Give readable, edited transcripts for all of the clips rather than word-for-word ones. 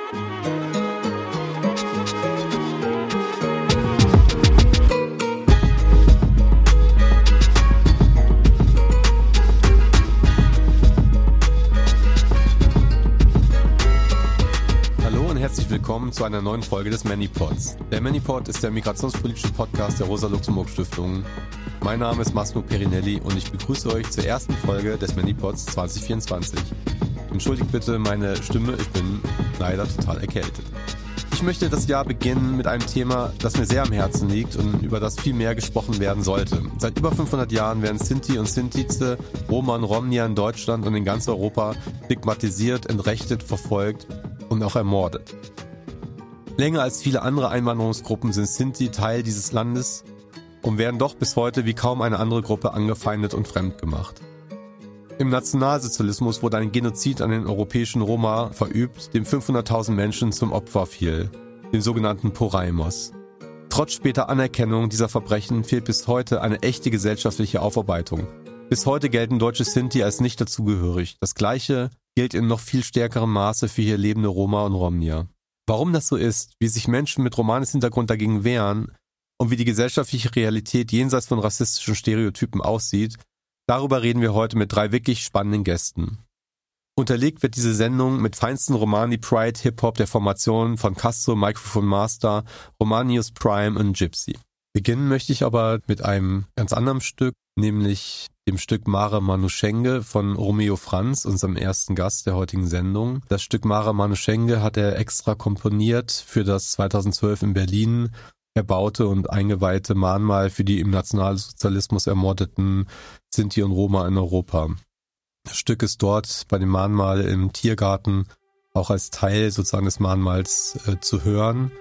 Willkommen zu einer neuen Folge des Manypods. Der Manypod ist der migrationspolitische Podcast der Rosa-Luxemburg-Stiftung. Mein Name ist Massimo Perinelli und ich begrüße euch zur ersten Folge des Manypods 2024. Entschuldigt bitte meine Stimme, ich bin leider total erkältet. Ich möchte das Jahr beginnen mit einem Thema, das mir sehr am Herzen liegt und über das viel mehr gesprochen werden sollte. Seit über 500 Jahren werden Sinti und Sintize, Roma und Romnia in Deutschland und in ganz Europa stigmatisiert, entrechtet, verfolgt und auch ermordet. Länger als viele andere Einwanderungsgruppen sind Sinti Teil dieses Landes und werden doch bis heute wie kaum eine andere Gruppe angefeindet und fremdgemacht. Im Nationalsozialismus wurde ein Genozid an den europäischen Roma verübt, dem 500.000 Menschen zum Opfer fiel, den sogenannten Porajmos. Trotz später Anerkennung dieser Verbrechen fehlt bis heute eine echte gesellschaftliche Aufarbeitung. Bis heute gelten deutsche Sinti als nicht dazugehörig. Das Gleiche gilt in noch viel stärkerem Maße für hier lebende Roma und Romnia. Warum das so ist, wie sich Menschen mit Romanes-Hintergrund dagegen wehren und wie die gesellschaftliche Realität jenseits von rassistischen Stereotypen aussieht, darüber reden wir heute mit 3 wirklich spannenden Gästen. Unterlegt wird diese Sendung mit feinsten Romani-Pride Hip-Hop der Formation von Castro, Microphone Master, Romanius Prime und Gypsy. Beginnen möchte ich aber mit einem ganz anderen Stück, nämlich dem Stück Mare Manuschengue von Romeo Franz, unserem ersten Gast der heutigen Sendung. Das Stück Mare Manuschengue hat er extra komponiert für das 2012 in Berlin erbaute und eingeweihte Mahnmal für die im Nationalsozialismus ermordeten Sinti und Roma in Europa. Das Stück ist dort bei dem Mahnmal im Tiergarten auch als Teil sozusagen des Mahnmals zu hören.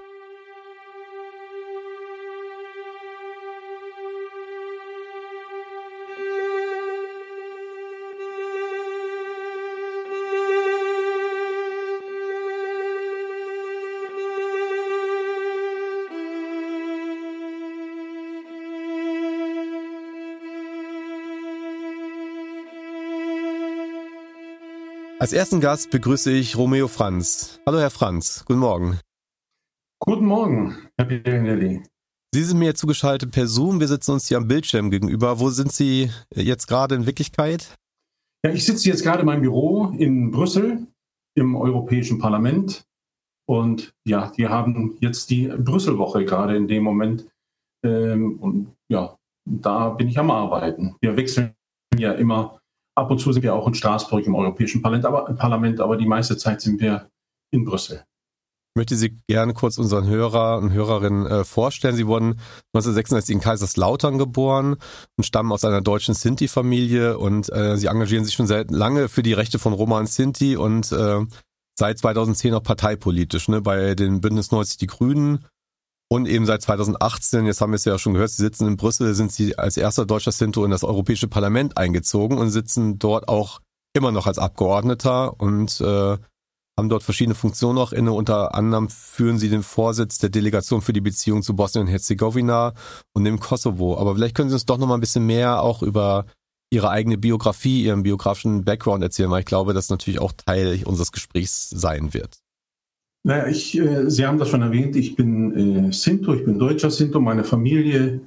Als ersten Gast begrüße ich Romeo Franz. Hallo Herr Franz, guten Morgen. Guten Morgen, Herr Perinelli. Sie sind mir zugeschaltet per Zoom, wir sitzen uns hier am Bildschirm gegenüber. Wo sind Sie jetzt gerade in Wirklichkeit? Ja, ich sitze jetzt gerade in meinem Büro in Brüssel im Europäischen Parlament und ja, wir haben jetzt die Brüsselwoche gerade in dem Moment und ja, da bin ich am Arbeiten. Wir wechseln ja immer. Ab und zu sind wir auch in Straßburg im Europäischen Parlament, aber die meiste Zeit sind wir in Brüssel. Ich möchte Sie gerne kurz unseren Hörer und Hörerinnen vorstellen. Sie wurden 1966 in Kaiserslautern geboren und stammen aus einer deutschen Sinti-Familie und Sie engagieren sich schon seit lange für die Rechte von Roma und Sinti und seit 2010 auch parteipolitisch, ne, bei den Bündnis 90 Die Grünen. Und eben seit 2018, jetzt haben wir es ja schon gehört, Sie sitzen in Brüssel, sind Sie als erster deutscher Sinto in das Europäische Parlament eingezogen und sitzen dort auch immer noch als Abgeordneter und haben dort verschiedene Funktionen auch inne. Unter anderem führen Sie den Vorsitz der Delegation für die Beziehung zu Bosnien und Herzegowina und dem Kosovo. Aber vielleicht können Sie uns doch noch mal ein bisschen mehr auch über Ihre eigene Biografie, Ihren biografischen Background erzählen, weil ich glaube, das natürlich auch Teil unseres Gesprächs sein wird. Naja, Sie haben das schon erwähnt, ich bin Sinto, ich bin deutscher Sinto. Meine Familie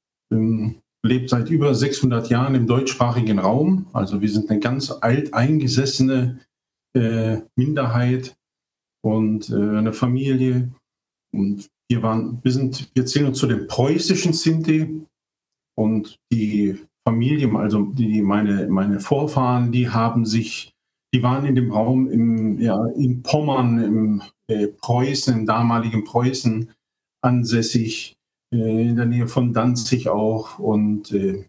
lebt seit über 600 Jahren im deutschsprachigen Raum. Also wir sind eine ganz alteingesessene Minderheit und eine Familie. Und wir zählen uns zu den preußischen Sinti. Und die Familie, also meine Vorfahren, die waren in dem Raum in Pommern, im Preußen, im damaligen Preußen ansässig, in der Nähe von Danzig auch. Und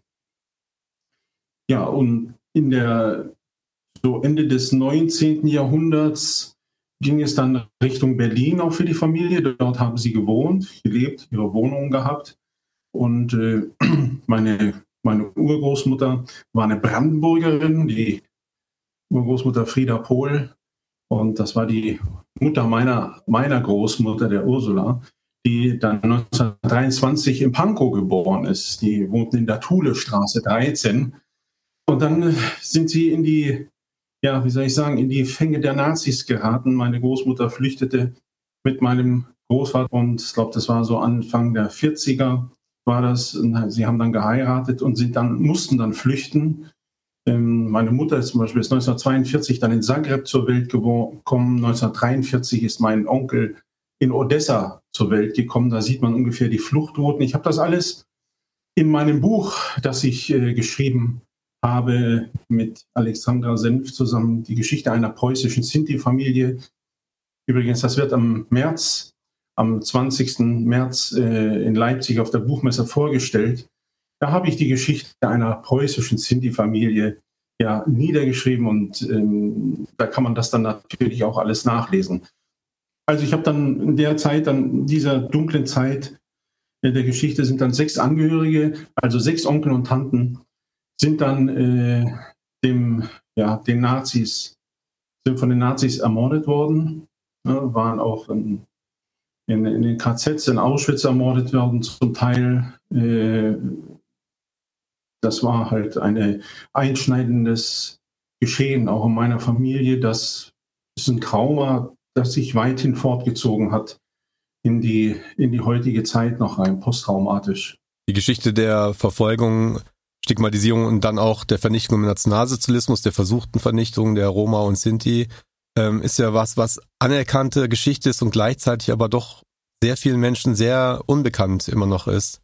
und so Ende des 19. Jahrhunderts ging es dann Richtung Berlin auch für die Familie. Dort haben sie gelebt, ihre Wohnungen gehabt. Und meine Urgroßmutter war eine Brandenburgerin, die Urgroßmutter Frieda Pohl. Und das war die Mutter meiner Großmutter, der Ursula, die dann 1923 in Pankow geboren ist. Die wohnten in der Thulestraße 13. Und dann sind sie in die ja, wie soll ich sagen, in die Fänge der Nazis geraten. Meine Großmutter flüchtete mit meinem Großvater und ich glaube, das war so Anfang der 40er war das. Sie haben dann geheiratet und mussten dann flüchten. Meine Mutter ist zum Beispiel 1942 dann in Zagreb zur Welt gekommen. 1943 ist mein Onkel in Odessa zur Welt gekommen. Da sieht man ungefähr die Fluchtrouten. Ich habe das alles in meinem Buch, das ich geschrieben habe, mit Alexandra Senf zusammen, die Geschichte einer preußischen Sinti-Familie. Übrigens, das wird am 20. März in Leipzig auf der Buchmesse vorgestellt. Da habe ich die Geschichte einer preußischen Sinti-Familie ja niedergeschrieben und da kann man das dann natürlich auch alles nachlesen. Also ich habe dann in der Zeit, an dieser dunklen Zeit der Geschichte, sind dann 6 Angehörige, also 6 Onkel und Tanten, sind dann den Nazis, sind von den Nazis ermordet worden, waren auch in den KZs in Auschwitz ermordet worden, zum Teil. Das war halt ein einschneidendes Geschehen, auch in meiner Familie. Das ist ein Trauma, das sich weithin fortgezogen hat in die heutige Zeit noch rein, posttraumatisch. Die Geschichte der Verfolgung, Stigmatisierung und dann auch der Vernichtung im Nationalsozialismus, der versuchten Vernichtung der Roma und Sinti, ist ja was anerkannte Geschichte ist und gleichzeitig aber doch sehr vielen Menschen sehr unbekannt immer noch ist.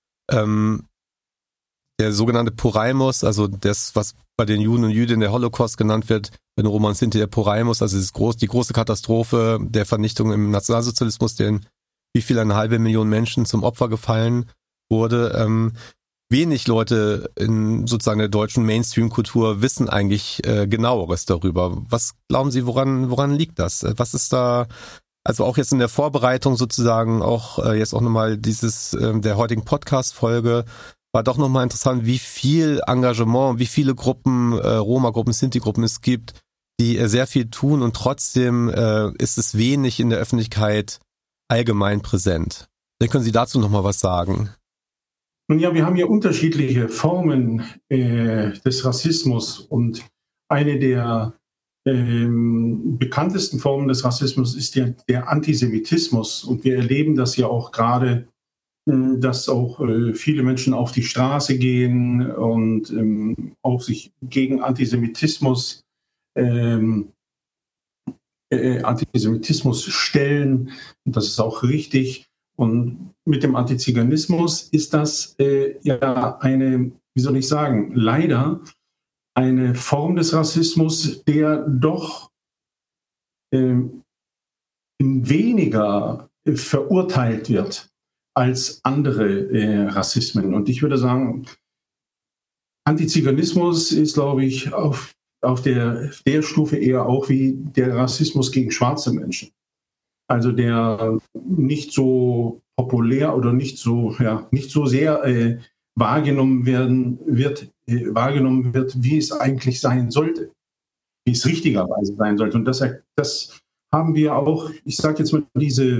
Der sogenannte Poraimus, also das, was bei den Juden und Jüdinnen der Holocaust genannt wird, bei den Roma und Sinti der Poraimus, also die große Katastrophe der Vernichtung im Nationalsozialismus, den wie viel 1,5 Million Menschen zum Opfer gefallen wurde. Wenig Leute in sozusagen der deutschen Mainstream-Kultur wissen eigentlich Genaueres darüber. Was glauben Sie, woran liegt das? Was ist da, also auch jetzt in der Vorbereitung sozusagen, auch jetzt auch nochmal der heutigen Podcast-Folge, war doch nochmal interessant, wie viel Engagement, wie viele Gruppen, Roma-Gruppen, Sinti-Gruppen es gibt, die sehr viel tun und trotzdem ist es wenig in der Öffentlichkeit allgemein präsent. Dann können Sie dazu nochmal was sagen. Nun ja, wir haben hier unterschiedliche Formen des Rassismus und eine der bekanntesten Formen des Rassismus ist der Antisemitismus und wir erleben das ja auch gerade, dass auch viele Menschen auf die Straße gehen und auch sich gegen Antisemitismus stellen. Und das ist auch richtig. Und mit dem Antiziganismus ist das eine, wie soll ich sagen, leider eine Form des Rassismus, der doch weniger verurteilt wird als andere Rassismen. Und ich würde sagen, Antiziganismus ist, glaube ich, auf der Stufe eher auch wie der Rassismus gegen schwarze Menschen. Also der nicht so populär oder nicht so sehr wahrgenommen wird, wie es eigentlich sein sollte, wie es richtigerweise sein sollte. Und das haben wir auch, ich sage jetzt mal,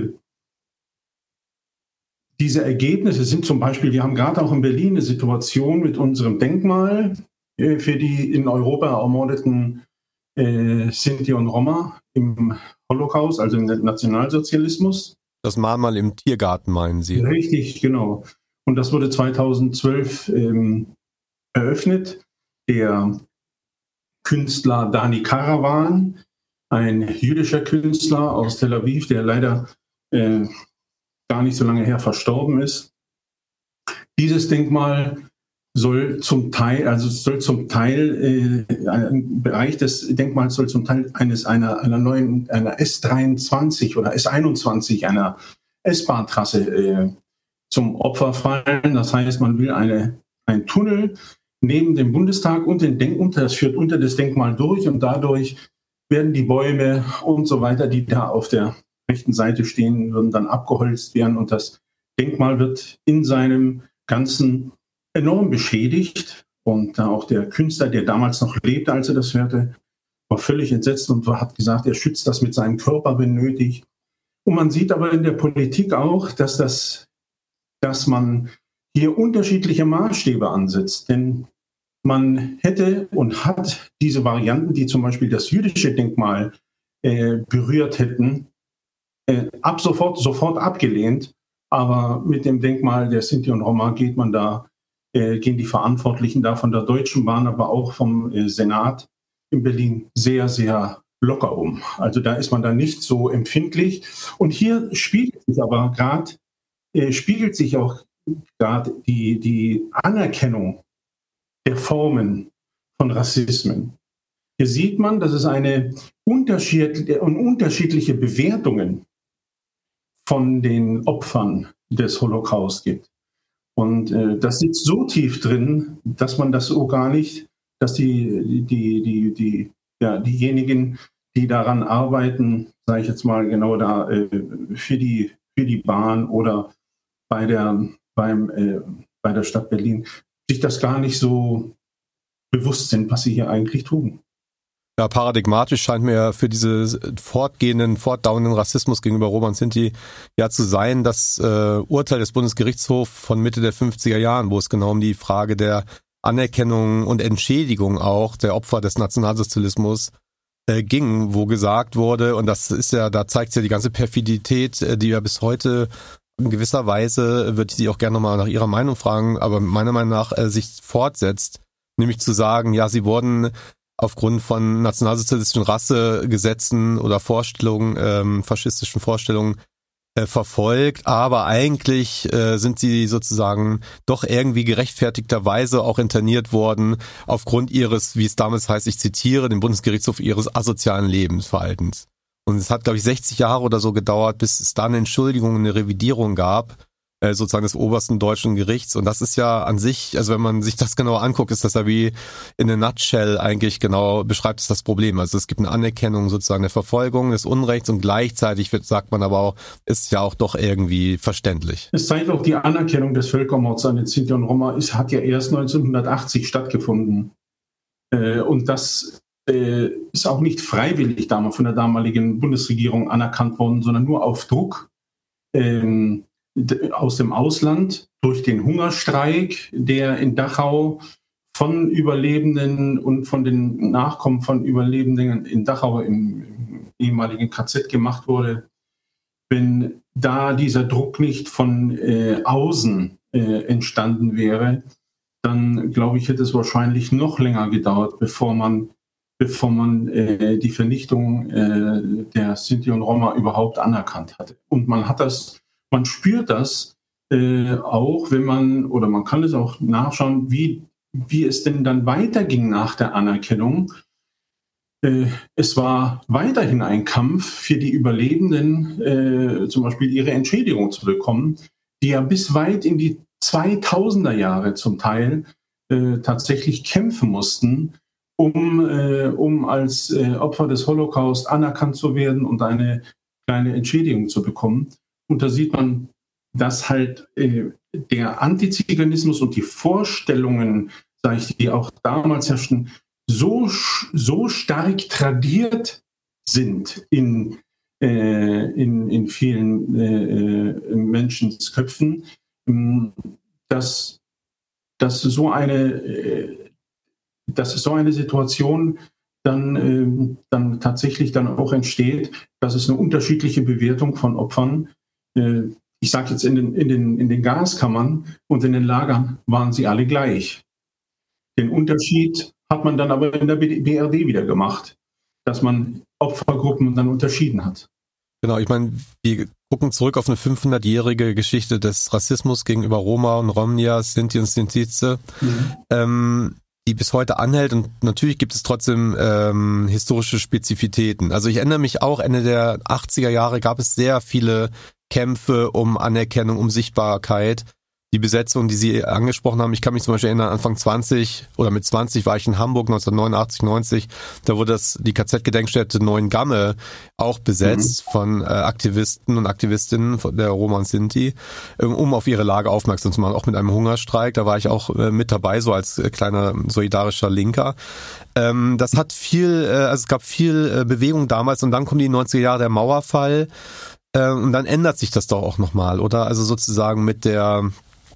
diese Ergebnisse sind zum Beispiel, wir haben gerade auch in Berlin eine Situation mit unserem Denkmal für die in Europa ermordeten Sinti und Roma im Holocaust, also im Nationalsozialismus. Das Mahnmal im Tiergarten, meinen Sie? Richtig, genau. Und das wurde 2012 eröffnet. Der Künstler Dani Karavan, ein jüdischer Künstler aus Tel Aviv, der leider gar nicht so lange her verstorben ist. Dieses Denkmal soll zum Teil, ein Bereich des Denkmals soll zum Teil einer S23 oder S21, einer S-Bahn-Trasse zum Opfer fallen. Das heißt, man will einen Tunnel neben dem Bundestag und das führt unter das Denkmal durch und dadurch werden die Bäume und so weiter, die da auf der rechten Seite stehen, würden dann abgeholzt werden und das Denkmal wird in seinem Ganzen enorm beschädigt. Und auch der Künstler, der damals noch lebte, als er das hörte, war völlig entsetzt und hat gesagt, er schützt das mit seinem Körper, wenn nötig. Und man sieht aber in der Politik auch, dass man hier unterschiedliche Maßstäbe ansetzt. Denn man hätte und hat diese Varianten, die zum Beispiel das jüdische Denkmal berührt hätten, sofort abgelehnt. Aber mit dem Denkmal der Sinti und Roma gehen die Verantwortlichen da von der Deutschen Bahn, aber auch vom Senat in Berlin sehr, sehr locker um. Also da ist man da nicht so empfindlich. Und hier spiegelt sich auch gerade die Anerkennung der Formen von Rassismen. Hier sieht man, dass es unterschiedliche Bewertungen von den Opfern des Holocaust gibt. Und das sitzt so tief drin, dass man das so gar nicht, dass diejenigen, die daran arbeiten, sage ich jetzt mal genau da, für die Bahn oder bei der Stadt Berlin, sich das gar nicht so bewusst sind, was sie hier eigentlich tun. Ja, paradigmatisch scheint mir für diese fortdauernden Rassismus gegenüber Roma und Sinti ja zu sein, das Urteil des Bundesgerichtshofs von Mitte der 50er Jahren, wo es genau um die Frage der Anerkennung und Entschädigung auch der Opfer des Nationalsozialismus ging, wo gesagt wurde, und das ist ja, da zeigt sich ja die ganze Perfidität, die ja bis heute in gewisser Weise, würde ich Sie auch gerne nochmal nach Ihrer Meinung fragen, aber meiner Meinung nach sich fortsetzt, nämlich zu sagen, ja, sie wurden aufgrund von nationalsozialistischen Rassegesetzen oder Vorstellungen, faschistischen Vorstellungen verfolgt, aber eigentlich sind sie sozusagen doch irgendwie gerechtfertigterweise auch interniert worden aufgrund ihres, wie es damals heißt, ich zitiere, den Bundesgerichtshof, ihres asozialen Lebensverhaltens. Und es hat, glaube ich, 60 Jahre oder so gedauert, bis es da eine Entschuldigung, eine Revidierung gab, sozusagen des obersten deutschen Gerichts. Und das ist ja an sich, also wenn man sich das genauer anguckt, ist das ja wie in a nutshell eigentlich genau, beschreibt es das Problem. Also es gibt eine Anerkennung sozusagen der Verfolgung des Unrechts und gleichzeitig sagt man aber auch, ist ja auch doch irgendwie verständlich. Es zeigt auch die Anerkennung des Völkermords an den Sinti und Roma. Es hat ja erst 1980 stattgefunden. Und das ist auch nicht freiwillig damals von der damaligen Bundesregierung anerkannt worden, sondern nur auf Druck aus dem Ausland durch den Hungerstreik, der in Dachau von Überlebenden und von den Nachkommen von Überlebenden in Dachau im ehemaligen KZ gemacht wurde. Wenn da dieser Druck nicht von außen entstanden wäre, dann glaube ich, hätte es wahrscheinlich noch länger gedauert, bevor man die Vernichtung der Sinti und Roma überhaupt anerkannt hatte. Und man spürt das auch, man kann es auch nachschauen, wie es denn dann weiterging nach der Anerkennung. Es war weiterhin ein Kampf für die Überlebenden, zum Beispiel ihre Entschädigung zu bekommen, die ja bis weit in die 2000er Jahre zum Teil tatsächlich kämpfen mussten, um als Opfer des Holocaust anerkannt zu werden und eine kleine Entschädigung zu bekommen. Und da sieht man, dass halt der Antiziganismus und die Vorstellungen, sage ich, die auch damals herrschten, so stark tradiert sind in vielen Menschenköpfen, dass so eine Situation dann tatsächlich dann auch entsteht, dass es eine unterschiedliche Bewertung von Opfern, ich sage jetzt in den Gaskammern und in den Lagern waren sie alle gleich. Den Unterschied hat man dann aber in der BRD wieder gemacht, dass man Opfergruppen dann unterschieden hat. Genau, ich meine, wir gucken zurück auf eine 500-jährige Geschichte des Rassismus gegenüber Roma und Romnia, Sinti und Sintize, die bis heute anhält, und natürlich gibt es trotzdem historische Spezifitäten. Also ich erinnere mich auch, Ende der 80er Jahre gab es sehr viele Kämpfe um Anerkennung, um Sichtbarkeit. Die Besetzung, die Sie angesprochen haben, ich kann mich zum Beispiel erinnern, Anfang 20 oder mit 20 war ich in Hamburg 1989, 90, da wurde die KZ-Gedenkstätte Neuengamme auch besetzt von Aktivisten und Aktivistinnen der Roma und Sinti, um auf ihre Lage aufmerksam zu machen, auch mit einem Hungerstreik, da war ich auch mit dabei, so als kleiner solidarischer Linker. Das hat es gab viel Bewegung damals, und dann kommen die 90er Jahre, der Mauerfall, und dann ändert sich das doch auch nochmal, oder? Also sozusagen mit der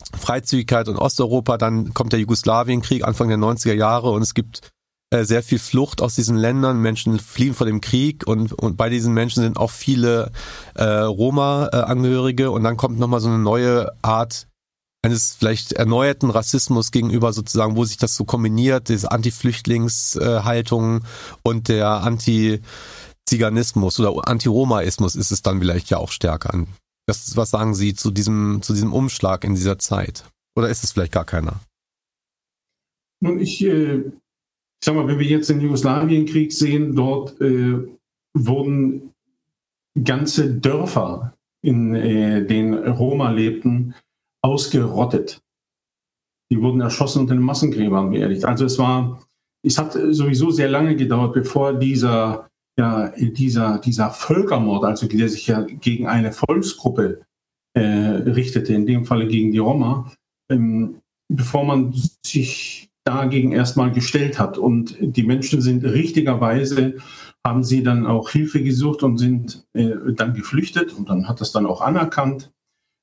Freizügigkeit in Osteuropa, dann kommt der Jugoslawienkrieg Anfang der 90er Jahre und es gibt sehr viel Flucht aus diesen Ländern. Menschen fliehen vor dem Krieg und bei diesen Menschen sind auch viele Roma-Angehörige und dann kommt nochmal so eine neue Art eines vielleicht erneuerten Rassismus gegenüber sozusagen, wo sich das so kombiniert, diese Anti-Flüchtlingshaltung und der Anti-Ziganismus oder Anti-Romaismus ist es dann vielleicht ja auch stärker an. Was sagen Sie zu diesem Umschlag in dieser Zeit? Oder ist es vielleicht gar keiner? Nun, ich sag mal, wenn wir jetzt den Jugoslawienkrieg sehen, dort wurden ganze Dörfer, in denen Roma lebten, ausgerottet. Die wurden erschossen und in Massengräbern beerdigt. Also es hat sowieso sehr lange gedauert, bevor dieser Völkermord, also der sich ja gegen eine Volksgruppe richtete, in dem Falle gegen die Roma, bevor man sich dagegen erstmal gestellt hat. Und die Menschen sind richtigerweise, haben sie dann auch Hilfe gesucht und sind dann geflüchtet und dann hat das dann auch anerkannt.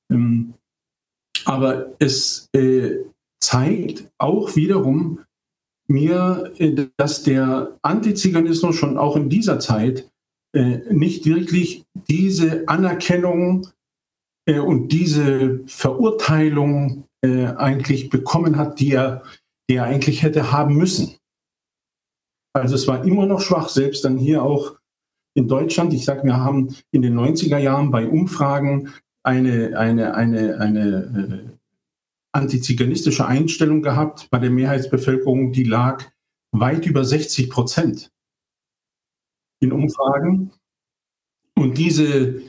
Aber es zeigt auch wiederum mir, dass der Antiziganismus schon auch in dieser Zeit nicht wirklich diese Anerkennung und diese Verurteilung eigentlich bekommen hat, die er eigentlich hätte haben müssen. Also es war immer noch schwach, selbst dann hier auch in Deutschland. Ich sage, wir haben in den 90er Jahren bei Umfragen eine antiziganistische Einstellung gehabt bei der Mehrheitsbevölkerung, die lag weit über 60% in Umfragen. Und diese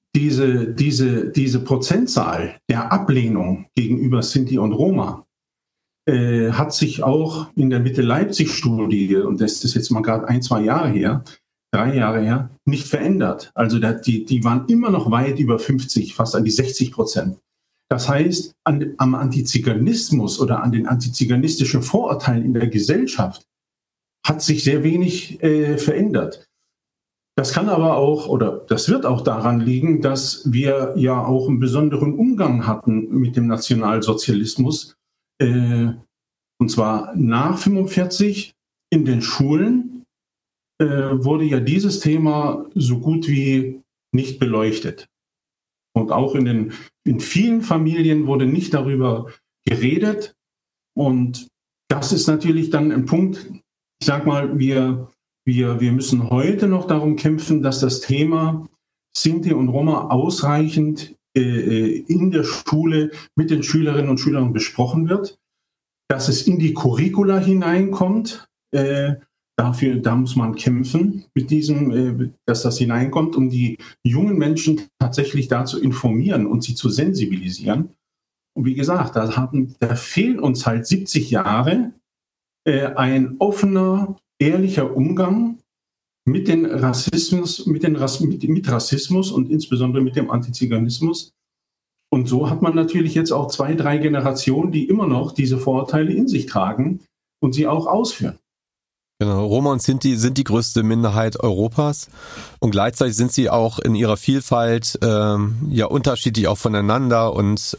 Prozentzahl der Ablehnung gegenüber Sinti und Roma hat sich auch in der Mitte-Leipzig-Studie, und das ist jetzt mal gerade 3 Jahre her, nicht verändert. Also die waren immer noch weit über 50, fast an die 60%. Das heißt, am Antiziganismus oder an den antiziganistischen Vorurteilen in der Gesellschaft hat sich sehr wenig verändert. Das kann aber auch, oder das wird auch daran liegen, dass wir ja auch einen besonderen Umgang hatten mit dem Nationalsozialismus. Und zwar nach 1945 in den Schulen wurde ja dieses Thema so gut wie nicht beleuchtet. Und auch in vielen Familien wurde nicht darüber geredet. Und das ist natürlich dann ein Punkt, ich sag mal, wir müssen heute noch darum kämpfen, dass das Thema Sinti und Roma ausreichend in der Schule mit den Schülerinnen und Schülern besprochen wird, dass es in die Curricula hineinkommt. Da muss man kämpfen mit diesem, dass das hineinkommt, um die jungen Menschen tatsächlich dazu informieren und sie zu sensibilisieren. Und wie gesagt, da fehlen uns halt 70 Jahre ein offener, ehrlicher Umgang mit Rassismus und insbesondere mit dem Antiziganismus. Und so hat man natürlich jetzt auch 2, 3 Generationen, die immer noch diese Vorurteile in sich tragen und sie auch ausführen. Genau, Roma und Sinti sind die größte Minderheit Europas und gleichzeitig sind sie auch in ihrer Vielfalt unterschiedlich auch voneinander und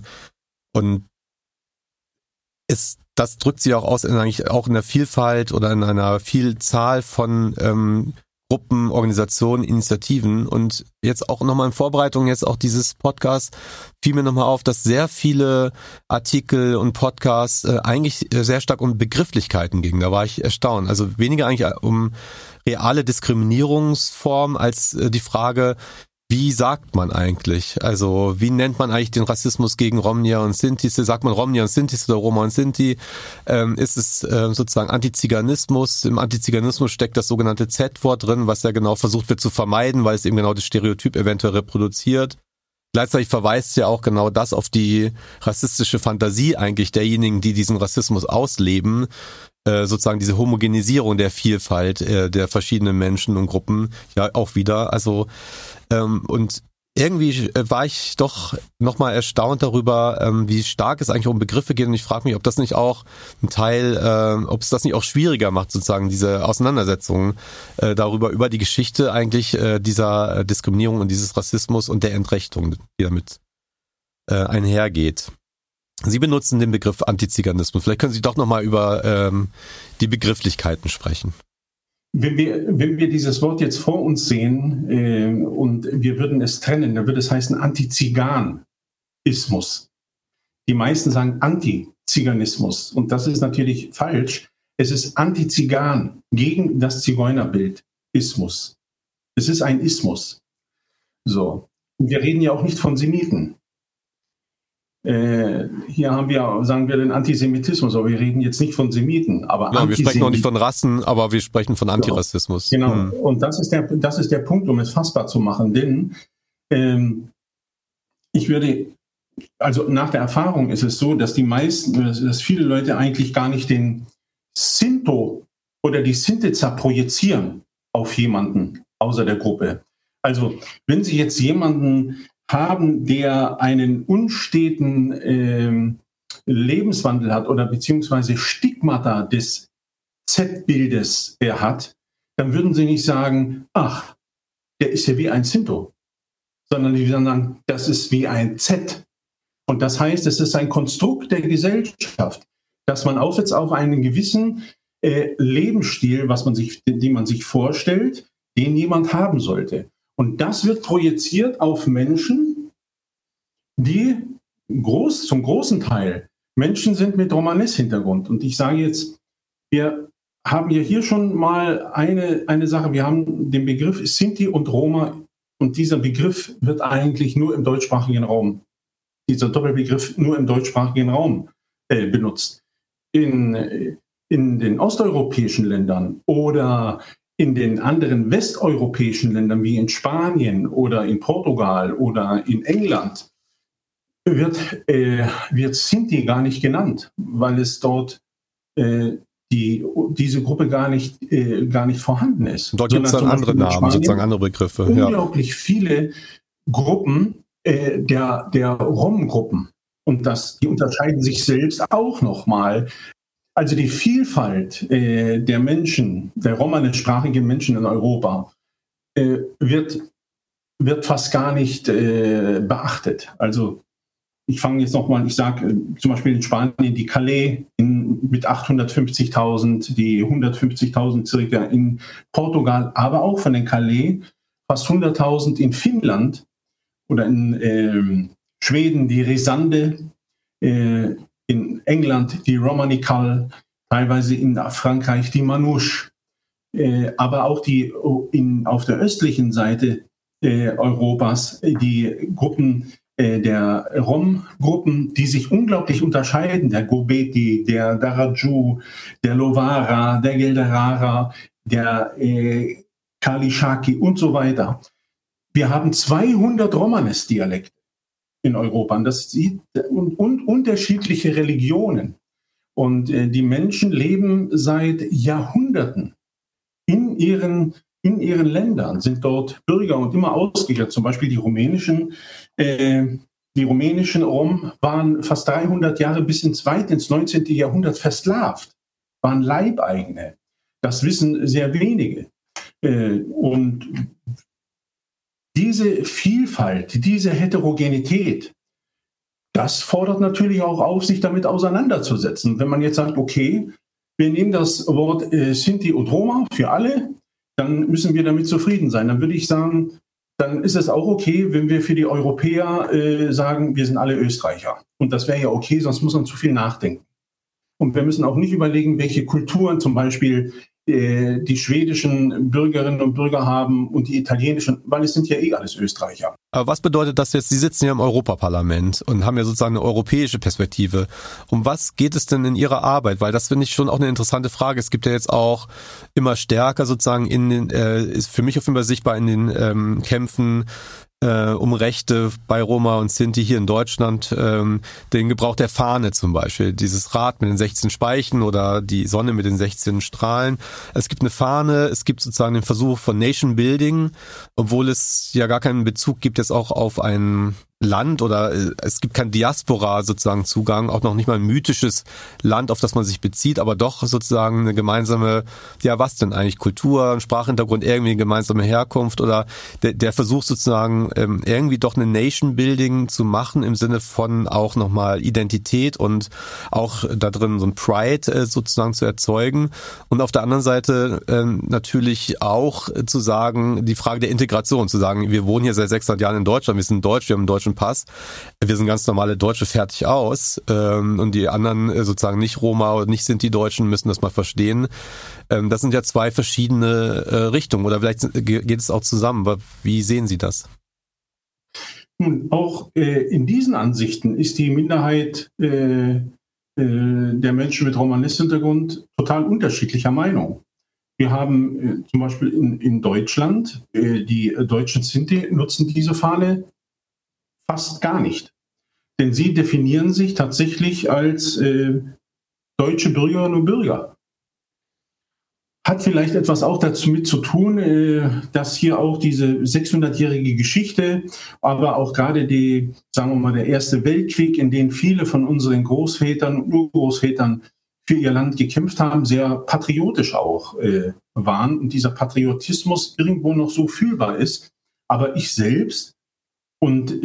das drückt sich auch aus eigentlich auch in der Vielfalt oder in einer Vielzahl von Gruppen, Organisationen, Initiativen. Und jetzt auch nochmal in Vorbereitung jetzt auch dieses Podcast fiel mir nochmal auf, dass sehr viele Artikel und Podcasts eigentlich sehr stark um Begrifflichkeiten gingen. Da war ich erstaunt. Also weniger eigentlich um reale Diskriminierungsformen als die Frage, wie sagt man eigentlich? Also wie nennt man eigentlich den Rassismus gegen Romnier und Sintis? Sagt man Romnier und Sintis oder Roma und Sinti? Ist es sozusagen Antiziganismus? Im Antiziganismus steckt das sogenannte Z-Wort drin, was ja genau versucht wird zu vermeiden, weil es eben genau das Stereotyp eventuell reproduziert. Gleichzeitig verweist ja auch genau das auf die rassistische Fantasie eigentlich derjenigen, die diesen Rassismus ausleben, sozusagen diese Homogenisierung der Vielfalt der verschiedenen Menschen und Gruppen ja auch wieder. Also und irgendwie war ich doch nochmal erstaunt darüber, wie stark es eigentlich um Begriffe geht und ich frage mich, ob das nicht auch ein Teil, ob es das nicht auch schwieriger macht, sozusagen diese Auseinandersetzung darüber, über die Geschichte eigentlich dieser Diskriminierung und dieses Rassismus und der Entrechtung, die damit einhergeht. Sie benutzen den Begriff Antiziganismus. Vielleicht können Sie doch nochmal über die Begrifflichkeiten sprechen. Wenn wir dieses Wort jetzt vor uns sehen und wir würden es trennen, dann würde es heißen Antiziganismus. Die meisten sagen Antiziganismus und das ist natürlich falsch. Es ist Antizigan, gegen das Zigeunerbild, Ismus. Es ist ein Ismus. So. Und wir reden ja auch nicht von Semiten. Hier haben wir, sagen wir, den Antisemitismus, aber wir reden jetzt nicht von Semiten. Aber ja, wir sprechen auch nicht von Rassen, aber wir sprechen von Antirassismus. Genau, und das ist der Punkt, um es fassbar zu machen, denn also nach der Erfahrung ist es so, dass dass viele Leute eigentlich gar nicht den Sinto oder die Sintetzer projizieren auf jemanden außer der Gruppe. Also wenn Sie jetzt jemanden haben, der einen unsteten Lebenswandel hat oder beziehungsweise Stigmata des Z-Bildes hat, dann würden Sie nicht sagen, ach, der ist ja wie ein Sinto, sondern die würden sagen, das ist wie ein Z. Und das heißt, es ist ein Konstrukt der Gesellschaft, dass man aufsetzt auf einen gewissen Lebensstil, den man sich vorstellt, den jemand haben sollte. Und das wird projiziert auf Menschen, die zum großen Teil Menschen sind mit Romanes-Hintergrund. Und ich sage jetzt, wir haben ja hier schon mal eine Sache, wir haben den Begriff Sinti und Roma und dieser Begriff wird eigentlich nur im deutschsprachigen Raum, dieser Doppelbegriff nur im deutschsprachigen Raum benutzt. In den osteuropäischen Ländern oder in den anderen westeuropäischen Ländern wie in Spanien oder in Portugal oder in England wird Sinti gar nicht genannt, weil es dort diese Gruppe gar nicht vorhanden ist. Dort gibt es dann andere Namen, sozusagen andere Begriffe. Unglaublich viele Gruppen der Rom-Gruppen. Und die unterscheiden sich selbst auch nochmal. Also die Vielfalt der Menschen, der romanischsprachigen Menschen in Europa, wird fast gar nicht beachtet. Also ich fange jetzt nochmal, ich sage zum Beispiel in Spanien die Calais mit 850.000, die 150.000 circa in Portugal, aber auch von den Calais fast 100.000 in Finnland oder in Schweden die Resande, in England die Romanical, teilweise in Frankreich die Manouche, aber auch auf der östlichen Seite Europas die Gruppen der Rom-Gruppen, die sich unglaublich unterscheiden, der Gobeti, der Daraju, der Lovara, der Gelderara, der Kalishaki und so weiter. Wir haben 200 Romanes-Dialekte in Europa und unterschiedliche Religionen. Und die Menschen leben seit Jahrhunderten in ihren Ländern, sind dort Bürger und immer ausgegeben. Zum Beispiel die rumänischen Rom waren fast 300 Jahre bis weit ins 19. Jahrhundert versklavt, waren Leibeigene. Das wissen sehr wenige. Und diese Vielfalt, diese Heterogenität, das fordert natürlich auch auf, sich damit auseinanderzusetzen. Wenn man jetzt sagt, okay, wir nehmen das Wort Sinti und Roma für alle, dann müssen wir damit zufrieden sein. Dann würde ich sagen, dann ist es auch okay, wenn wir für die Europäer sagen, wir sind alle Österreicher. Und das wäre ja okay, sonst muss man zu viel nachdenken. Und wir müssen auch nicht überlegen, welche Kulturen zum Beispiel die schwedischen Bürgerinnen und Bürger haben und die italienischen, weil es sind ja alles Österreicher. Aber was bedeutet das jetzt? Sie sitzen ja im Europaparlament und haben ja sozusagen eine europäische Perspektive. Um was geht es denn in Ihrer Arbeit? Weil das finde ich schon auch eine interessante Frage. Es gibt ja jetzt auch immer stärker sozusagen ist für mich auf jeden Fall sichtbar in den Kämpfen um Rechte bei Roma und Sinti hier in Deutschland, den Gebrauch der Fahne zum Beispiel, dieses Rad mit den 16 Speichen oder die Sonne mit den 16 Strahlen. Es gibt eine Fahne, es gibt sozusagen den Versuch von Nation Building, obwohl es ja gar keinen Bezug gibt jetzt auch auf ein Land oder es gibt kein Diaspora sozusagen Zugang, auch noch nicht mal ein mythisches Land, auf das man sich bezieht, aber doch sozusagen eine gemeinsame, ja was denn eigentlich, Kultur, ein Sprachhintergrund, irgendwie eine gemeinsame Herkunft oder der Versuch sozusagen irgendwie doch eine Nation-Building zu machen im Sinne von auch nochmal Identität und auch da drin so ein Pride sozusagen zu erzeugen und auf der anderen Seite natürlich auch zu sagen, die Frage der Integration, zu sagen, wir wohnen hier seit 600 Jahren in Deutschland, wir sind Deutsch, wir haben einen deutschen Pass, wir sind ganz normale Deutsche, fertig aus und die anderen sozusagen nicht Roma oder nicht Sinti-Deutschen müssen das mal verstehen. Das sind ja zwei verschiedene Richtungen oder vielleicht geht es auch zusammen, aber wie sehen Sie das? Nun, auch in diesen Ansichten ist die Minderheit der Menschen mit Romanismus-Hintergrund total unterschiedlicher Meinung. Wir haben zum Beispiel in Deutschland, die deutschen Sinti nutzen diese Fahne fast gar nicht. Denn sie definieren sich tatsächlich als deutsche Bürgerinnen und Bürger. Hat vielleicht etwas auch damit zu tun, dass hier auch diese 600-jährige Geschichte, aber auch gerade sagen wir mal, der Erste Weltkrieg, in dem viele von unseren Großvätern und Urgroßvätern für ihr Land gekämpft haben, sehr patriotisch auch waren und dieser Patriotismus irgendwo noch so fühlbar ist. Aber ich selbst, und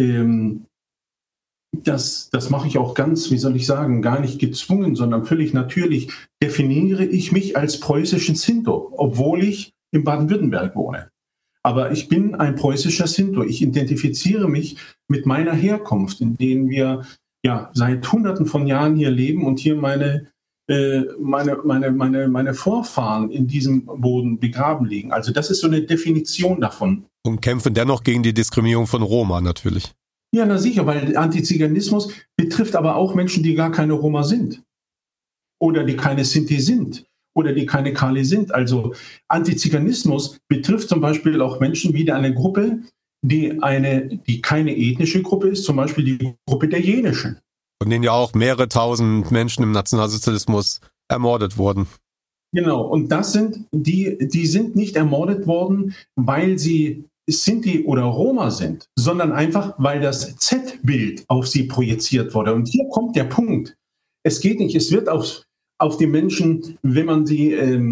das mache ich auch ganz, wie soll ich sagen, gar nicht gezwungen, sondern völlig natürlich, definiere ich mich als preußischen Sinto, obwohl ich in Baden-Württemberg wohne. Aber ich bin ein preußischer Sinto. Ich identifiziere mich mit meiner Herkunft, in denen wir ja seit Hunderten von Jahren hier leben und hier meine Vorfahren in diesem Boden begraben liegen. Also das ist so eine Definition davon. Und kämpfen dennoch gegen die Diskriminierung von Roma natürlich. Ja, na sicher, weil Antiziganismus betrifft aber auch Menschen, die gar keine Roma sind. Oder die keine Sinti sind. Oder die keine Kali sind. Also Antiziganismus betrifft zum Beispiel auch Menschen wie eine Gruppe, die keine ethnische Gruppe ist, zum Beispiel die Gruppe der Jenischen. Von denen ja auch mehrere tausend Menschen im Nationalsozialismus ermordet wurden. Genau, und das sind die sind nicht ermordet worden, weil sie Sinti oder Roma sind, sondern einfach, weil das Z-Bild auf sie projiziert wurde. Und hier kommt der Punkt. Es geht nicht, es wird auf die Menschen, wenn man sie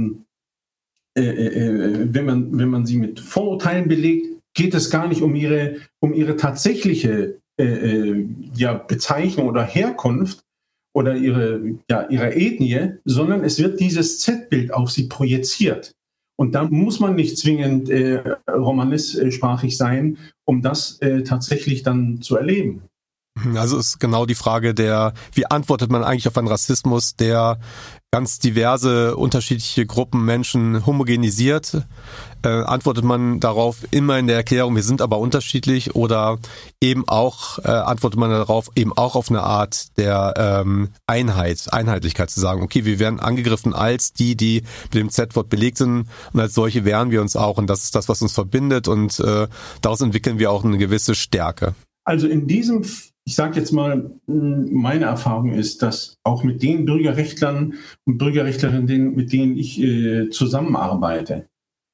mit Vorurteilen belegt, geht es gar nicht um ihre tatsächliche Bezeichnung oder Herkunft oder ihre Ethnie, sondern es wird dieses Z-Bild auf sie projiziert. Und da muss man nicht zwingend romanistsprachig sein, um das tatsächlich dann zu erleben. Also ist genau die Frage wie antwortet man eigentlich auf einen Rassismus, der ganz diverse, unterschiedliche Gruppen Menschen homogenisiert? Antwortet man darauf immer in der Erklärung, wir sind aber unterschiedlich, oder eben auch antwortet man darauf eben auch auf eine Art der Einheitlichkeit, zu sagen, okay, wir werden angegriffen als die mit dem Z-Wort belegt sind und als solche wehren wir uns auch und das ist das, was uns verbindet und daraus entwickeln wir auch eine gewisse Stärke. Also in diesem, ich sage jetzt mal, meine Erfahrung ist, dass auch mit den Bürgerrechtlern und Bürgerrechtlerinnen, mit denen ich zusammenarbeite,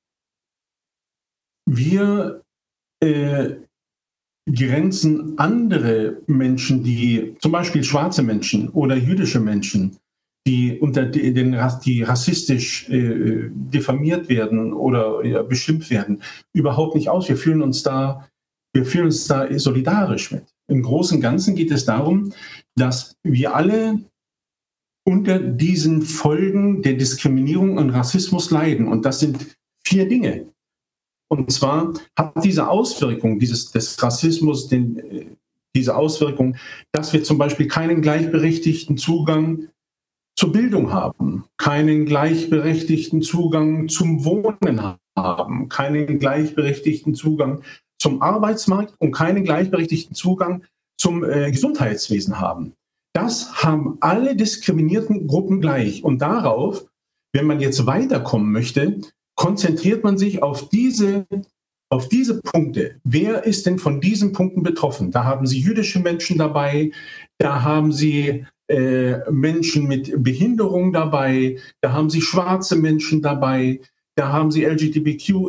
wir grenzen andere Menschen, die zum Beispiel schwarze Menschen oder jüdische Menschen, die die rassistisch diffamiert werden oder beschimpft werden, überhaupt nicht aus. Wir fühlen uns da solidarisch mit. Im Großen und Ganzen geht es darum, dass wir alle unter diesen Folgen der Diskriminierung und Rassismus leiden. Und das sind 4 Dinge. Und zwar hat diese Auswirkung des Rassismus diese Auswirkung, dass wir zum Beispiel keinen gleichberechtigten Zugang zur Bildung haben, keinen gleichberechtigten Zugang zum Wohnen haben, keinen gleichberechtigten Zugang zum Arbeitsmarkt und keinen gleichberechtigten Zugang zum Gesundheitswesen haben. Das haben alle diskriminierten Gruppen gleich. Und darauf, wenn man jetzt weiterkommen möchte, konzentriert man sich auf diese Punkte. Wer ist denn von diesen Punkten betroffen? Da haben Sie jüdische Menschen dabei, da haben Sie Menschen mit Behinderung dabei, da haben Sie schwarze Menschen dabei, da haben Sie LGBTQ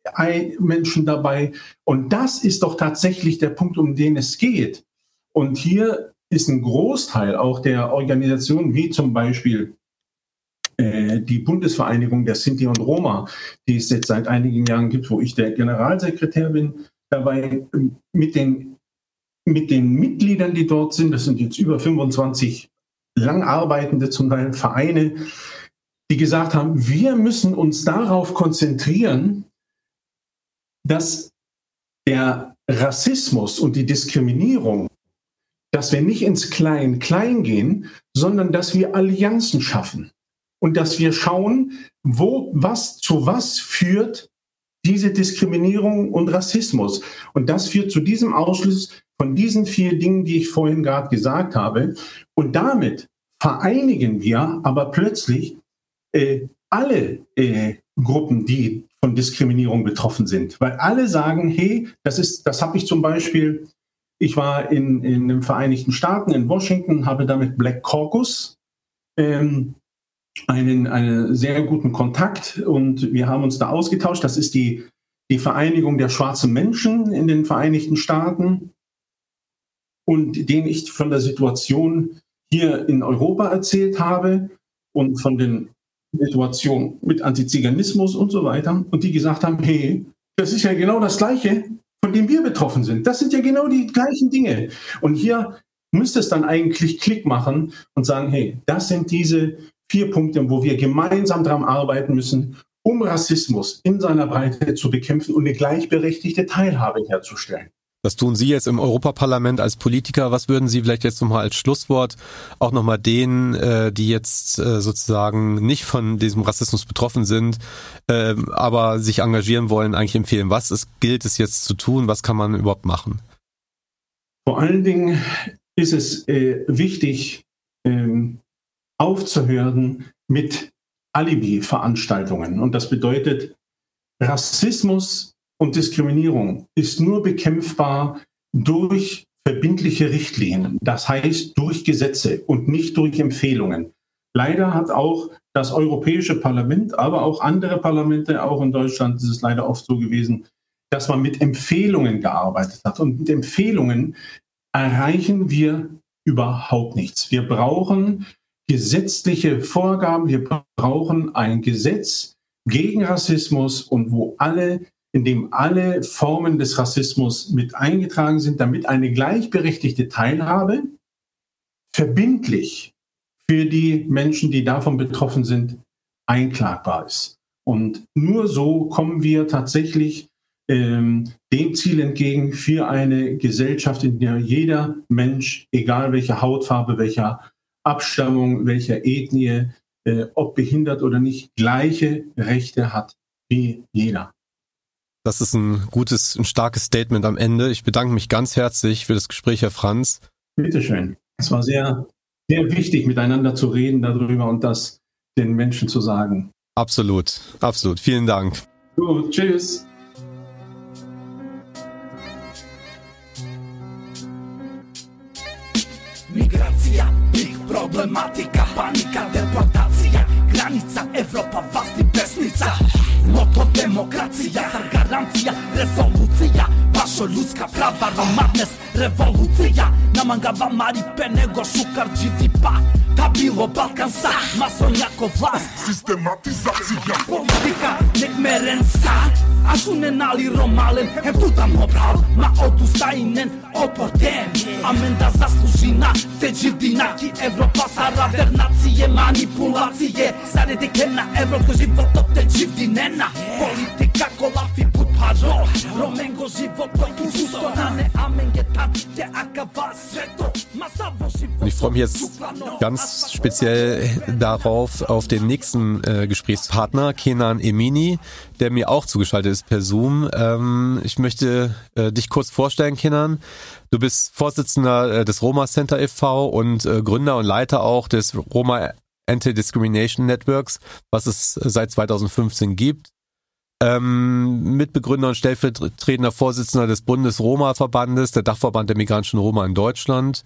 Menschen dabei. Und das ist doch tatsächlich der Punkt, um den es geht. Und hier ist ein Großteil auch der Organisationen, wie zum Beispiel die Bundesvereinigung der Sinti und Roma, die es jetzt seit einigen Jahren gibt, wo ich der Generalsekretär bin, dabei mit den Mitgliedern, die dort sind, das sind jetzt über 25 lang arbeitende zum Teil Vereine, die gesagt haben, wir müssen uns darauf konzentrieren, dass der Rassismus und die Diskriminierung, dass wir nicht ins Klein-Klein gehen, sondern dass wir Allianzen schaffen und dass wir schauen, was zu was führt diese Diskriminierung und Rassismus. Und das führt zu diesem Ausschluss von diesen 4 Dingen, die ich vorhin gerade gesagt habe. Und damit vereinigen wir aber plötzlich alle Gruppen, die von Diskriminierung betroffen sind. Weil alle sagen, hey, das habe ich zum Beispiel, ich war in den Vereinigten Staaten, in Washington, habe da mit Black Caucus einen sehr guten Kontakt und wir haben uns da ausgetauscht. Das ist die Vereinigung der schwarzen Menschen in den Vereinigten Staaten und denen ich von der Situation hier in Europa erzählt habe und von den Situationen mit Antiziganismus und so weiter. Und die gesagt haben, hey, das ist ja genau das Gleiche, von dem wir betroffen sind. Das sind ja genau die gleichen Dinge. Und hier müsste es dann eigentlich Klick machen und sagen, hey, das sind diese 4 Punkte, wo wir gemeinsam daran arbeiten müssen, um Rassismus in seiner Breite zu bekämpfen und eine gleichberechtigte Teilhabe herzustellen. Das tun Sie jetzt im Europaparlament als Politiker. Was würden Sie vielleicht jetzt nochmal als Schlusswort auch nochmal denen, die jetzt sozusagen nicht von diesem Rassismus betroffen sind, aber sich engagieren wollen, eigentlich empfehlen? Was gilt es jetzt zu tun? Was kann man überhaupt machen? Vor allen Dingen ist es wichtig, aufzuhören mit Alibi-Veranstaltungen. Und das bedeutet, Rassismus und Diskriminierung ist nur bekämpfbar durch verbindliche Richtlinien, das heißt durch Gesetze und nicht durch Empfehlungen. Leider hat auch das Europäische Parlament, aber auch andere Parlamente, auch in Deutschland ist es leider oft so gewesen, dass man mit Empfehlungen gearbeitet hat. Und mit Empfehlungen erreichen wir überhaupt nichts. Wir brauchen gesetzliche Vorgaben, wir brauchen ein Gesetz gegen Rassismus und in dem alle Formen des Rassismus mit eingetragen sind, damit eine gleichberechtigte Teilhabe verbindlich für die Menschen, die davon betroffen sind, einklagbar ist. Und nur so kommen wir tatsächlich dem Ziel entgegen für eine Gesellschaft, in der jeder Mensch, egal welche Hautfarbe, welcher Abstammung, welcher Ethnie, ob behindert oder nicht, gleiche Rechte hat wie jeder. Das ist ein starkes Statement am Ende. Ich bedanke mich ganz herzlich für das Gespräch, Herr Franz. Bitteschön. Es war sehr, sehr wichtig, miteinander zu reden darüber und das den Menschen zu sagen. Absolut, absolut. Vielen Dank. Gut, tschüss. Migracja, big problematyka, panika, deportacja, granica, Europa, was niebezpiecza. Moto demokracja, garancja, rezolucja, wasza ludzka prawa, romadnes, rewolucja. Namangava maripenego, szukar GDP, ta bilo Balkansa, masonjako vlast. Systematyzacja, Polityka, nek merensa, a sunenali romalen, hem tu tam obral, ma odustajnen, oportem. Amenda zaslužina, te živdinaki, Evropa, sarader, nacije, manipulacije, zaredike na evropsko životo, te živdinena. Polityka, kolafi, put paro, romengo životo, ustonane, amengetan, te akava, sveto, masavo životo. Und ich freue mich jetzt ganz speziell darauf, auf den nächsten Gesprächspartner, Kenan Emini, der mir auch zugeschaltet ist per Zoom. Ich möchte dich kurz vorstellen, Kenan. Du bist Vorsitzender des Roma Center e.V. und Gründer und Leiter auch des Roma Anti-Discrimination Networks, was es seit 2015 gibt. Mitbegründer und stellvertretender Vorsitzender des Bundes-Roma-Verbandes, der Dachverband der migrantischen Roma in Deutschland.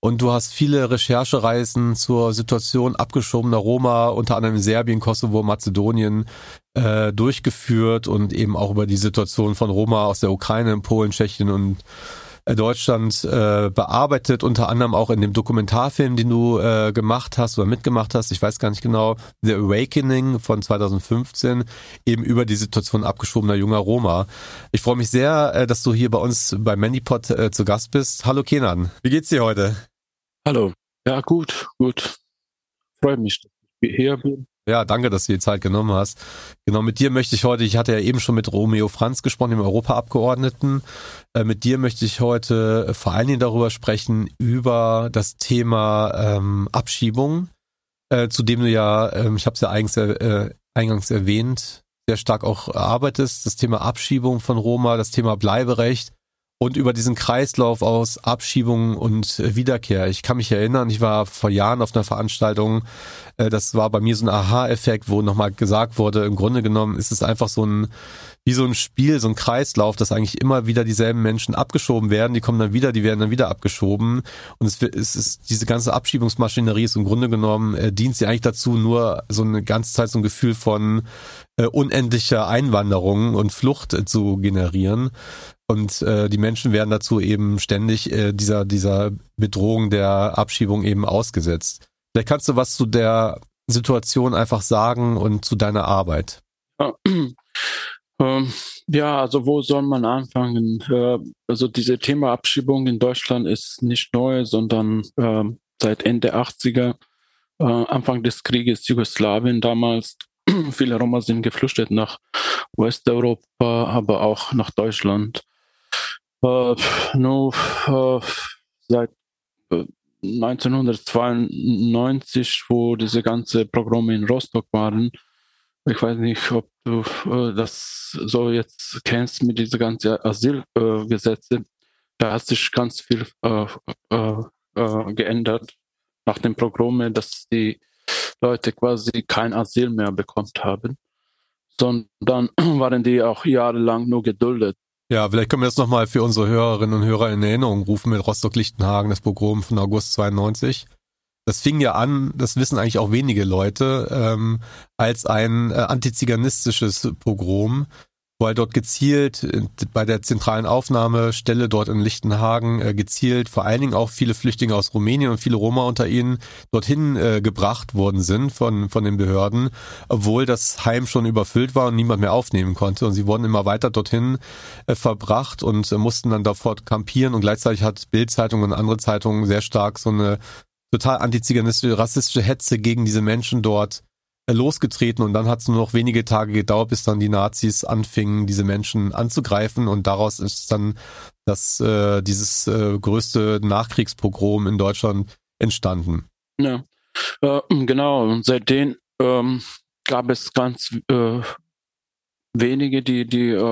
und du hast viele Recherchereisen zur Situation abgeschobener Roma, unter anderem in Serbien, Kosovo, Mazedonien, durchgeführt und eben auch über die Situation von Roma aus der Ukraine, in Polen, Tschechien und Deutschland bearbeitet, unter anderem auch in dem Dokumentarfilm, den du gemacht hast oder mitgemacht hast, ich weiß gar nicht genau, The Awakening von 2015, eben über die Situation abgeschobener junger Roma. Ich freue mich sehr, dass du hier bei uns bei ManyPod zu Gast bist. Hallo Kenan, wie geht's dir heute? Hallo, ja gut. Freue mich, dass ich hier bin. Ja, danke, dass du dir die Zeit genommen hast. Genau, mit dir möchte ich heute, ich hatte ja eben schon mit Romeo Franz gesprochen, dem Europaabgeordneten. Mit dir möchte ich heute vor allen Dingen darüber sprechen, über das Thema Abschiebung, zu dem du ja, ich habe es ja eingangs erwähnt, sehr stark auch arbeitest. Das Thema Abschiebung von Roma, das Thema Bleiberecht und über diesen Kreislauf aus Abschiebung und Wiederkehr. Ich kann mich erinnern, ich war vor Jahren auf einer Veranstaltung, das war bei mir so ein Aha-Effekt, wo nochmal gesagt wurde, im Grunde genommen ist es einfach wie so ein Spiel, so ein Kreislauf, dass eigentlich immer wieder dieselben Menschen abgeschoben werden, die kommen dann wieder, die werden dann wieder abgeschoben und es ist diese ganze Abschiebungsmaschinerie ist im Grunde genommen, dient sie eigentlich dazu, nur so eine ganze Zeit so ein Gefühl von unendlicher Einwanderung und Flucht zu generieren. Und die Menschen werden dazu eben ständig dieser Bedrohung der Abschiebung eben ausgesetzt. Vielleicht kannst du was zu der Situation einfach sagen und zu deiner Arbeit. Ja, also wo soll man anfangen? Also dieses Thema Abschiebung in Deutschland ist nicht neu, sondern seit Ende 80er, Anfang des Krieges Jugoslawien damals. Viele Roma sind geflüchtet nach Westeuropa, aber auch nach Deutschland. Seit 1992, wo diese ganze Pogrome in Rostock waren, ich weiß nicht, ob du das so jetzt kennst mit diesen ganzen Asylgesetze, da hat sich ganz viel geändert nach den Pogrome, dass die Leute quasi kein Asyl mehr bekommen haben, sondern waren die auch jahrelang nur geduldet. Ja, vielleicht können wir das nochmal für unsere Hörerinnen und Hörer in Erinnerung rufen mit Rostock-Lichtenhagen, das Pogrom von August 92. Das fing ja an, das wissen eigentlich auch wenige Leute, als ein antiziganistisches Pogrom, weil dort gezielt bei der zentralen Aufnahmestelle dort in Lichtenhagen gezielt vor allen Dingen auch viele Flüchtlinge aus Rumänien und viele Roma unter ihnen dorthin gebracht worden sind von den Behörden, obwohl das Heim schon überfüllt war und niemand mehr aufnehmen konnte. Und sie wurden immer weiter dorthin verbracht und mussten dann dort campieren. Und gleichzeitig hat Bild-Zeitung und andere Zeitungen sehr stark so eine total antiziganistische, rassistische Hetze gegen diese Menschen dort losgetreten und dann hat es nur noch wenige Tage gedauert, bis dann die Nazis anfingen, diese Menschen anzugreifen und daraus ist dann dieses größte Nachkriegspogrom in Deutschland entstanden. Ja, genau. Und seitdem gab es ganz wenige, die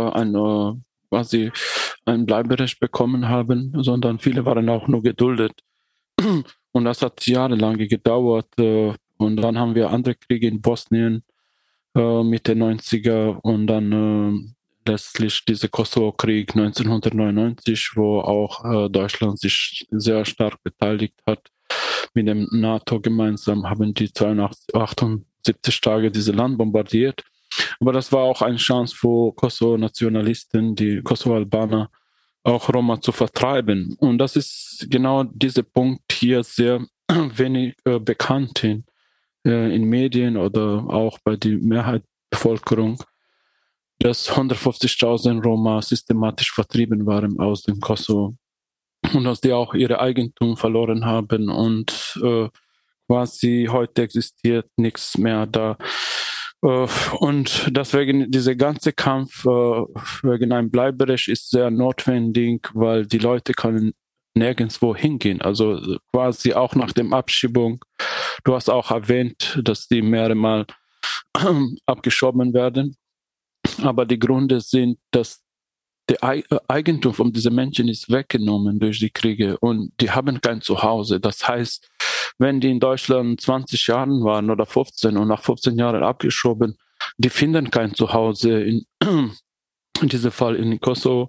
quasi ein Bleiberecht bekommen haben, sondern viele waren auch nur geduldet. Und das hat jahrelang gedauert. Und dann haben wir andere Kriege in Bosnien Mitte 90er und dann letztlich dieser Kosovo-Krieg 1999, wo auch Deutschland sich sehr stark beteiligt hat. Mit dem NATO gemeinsam haben die 78 Tage dieses Land bombardiert. Aber das war auch eine Chance für Kosovo-Nationalisten, die Kosovo-Albaner, auch Roma zu vertreiben. Und das ist genau dieser Punkt hier sehr wenig bekannt in Medien oder auch bei der Mehrheit der Bevölkerung, dass 150.000 Roma systematisch vertrieben waren aus dem Kosovo und dass die auch ihre Eigentum verloren haben und quasi heute existiert nichts mehr da. Und deswegen dieser ganze Kampf wegen einem Bleiberecht ist sehr notwendig, weil die Leute können nirgendwo hingehen. Also quasi auch nach der Abschiebung. Du hast auch erwähnt, dass die mehrere Mal abgeschoben werden. Aber die Gründe sind, dass der Eigentum von diesen Menschen ist weggenommen durch die Kriege und die haben kein Zuhause. Das heißt, wenn die in Deutschland 20 Jahren waren oder 15 und nach 15 Jahren abgeschoben, die finden kein Zuhause, in diesem Fall in Kosovo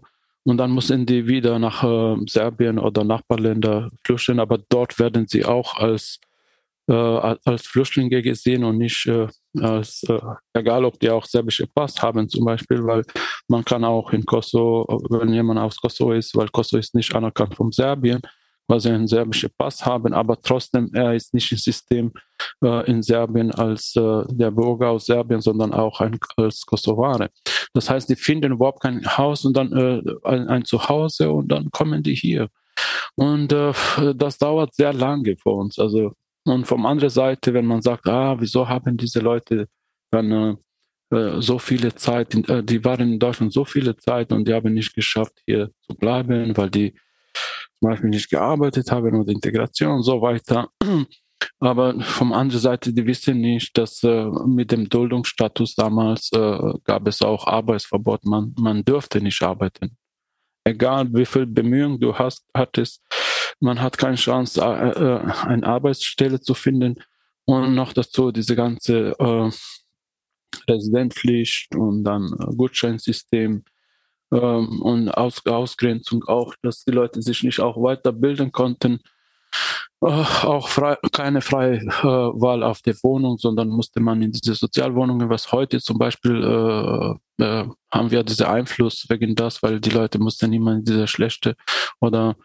Und dann müssen die wieder nach Serbien oder Nachbarländer flüchten, aber dort werden sie auch als Flüchtlinge gesehen und nicht egal ob die auch serbische Pass haben zum Beispiel, weil man kann auch in Kosovo, wenn jemand aus Kosovo ist, weil Kosovo ist nicht anerkannt von Serbien, weil sie einen serbischen Pass haben, aber trotzdem, er ist nicht im System in Serbien als der Bürger aus Serbien, sondern auch als Kosovare. Das heißt, die finden überhaupt kein Haus und dann ein Zuhause und dann kommen die hier. Und das dauert sehr lange für uns. Also, und von anderer Seite, wenn man sagt, wieso haben diese Leute dann so viele Zeit, die waren in Deutschland so viele Zeit und die haben nicht geschafft, hier zu bleiben, weil die zum Beispiel nicht gearbeitet haben oder Integration und so weiter. Aber von anderer Seite, die wissen nicht, dass mit dem Duldungsstatus damals gab es auch Arbeitsverbot. Man dürfte nicht arbeiten. Egal wie viel Bemühungen du hattest, man hat keine Chance, eine Arbeitsstelle zu finden. Und noch dazu diese ganze Residenzpflicht und dann Gutscheinsystem und Ausgrenzung auch, dass die Leute sich nicht auch weiterbilden konnten. Auch keine freie Wahl auf der Wohnung, sondern musste man in diese Sozialwohnungen, was heute zum Beispiel haben wir diesen Einfluss wegen das, weil die Leute mussten immer in diese schlechte oder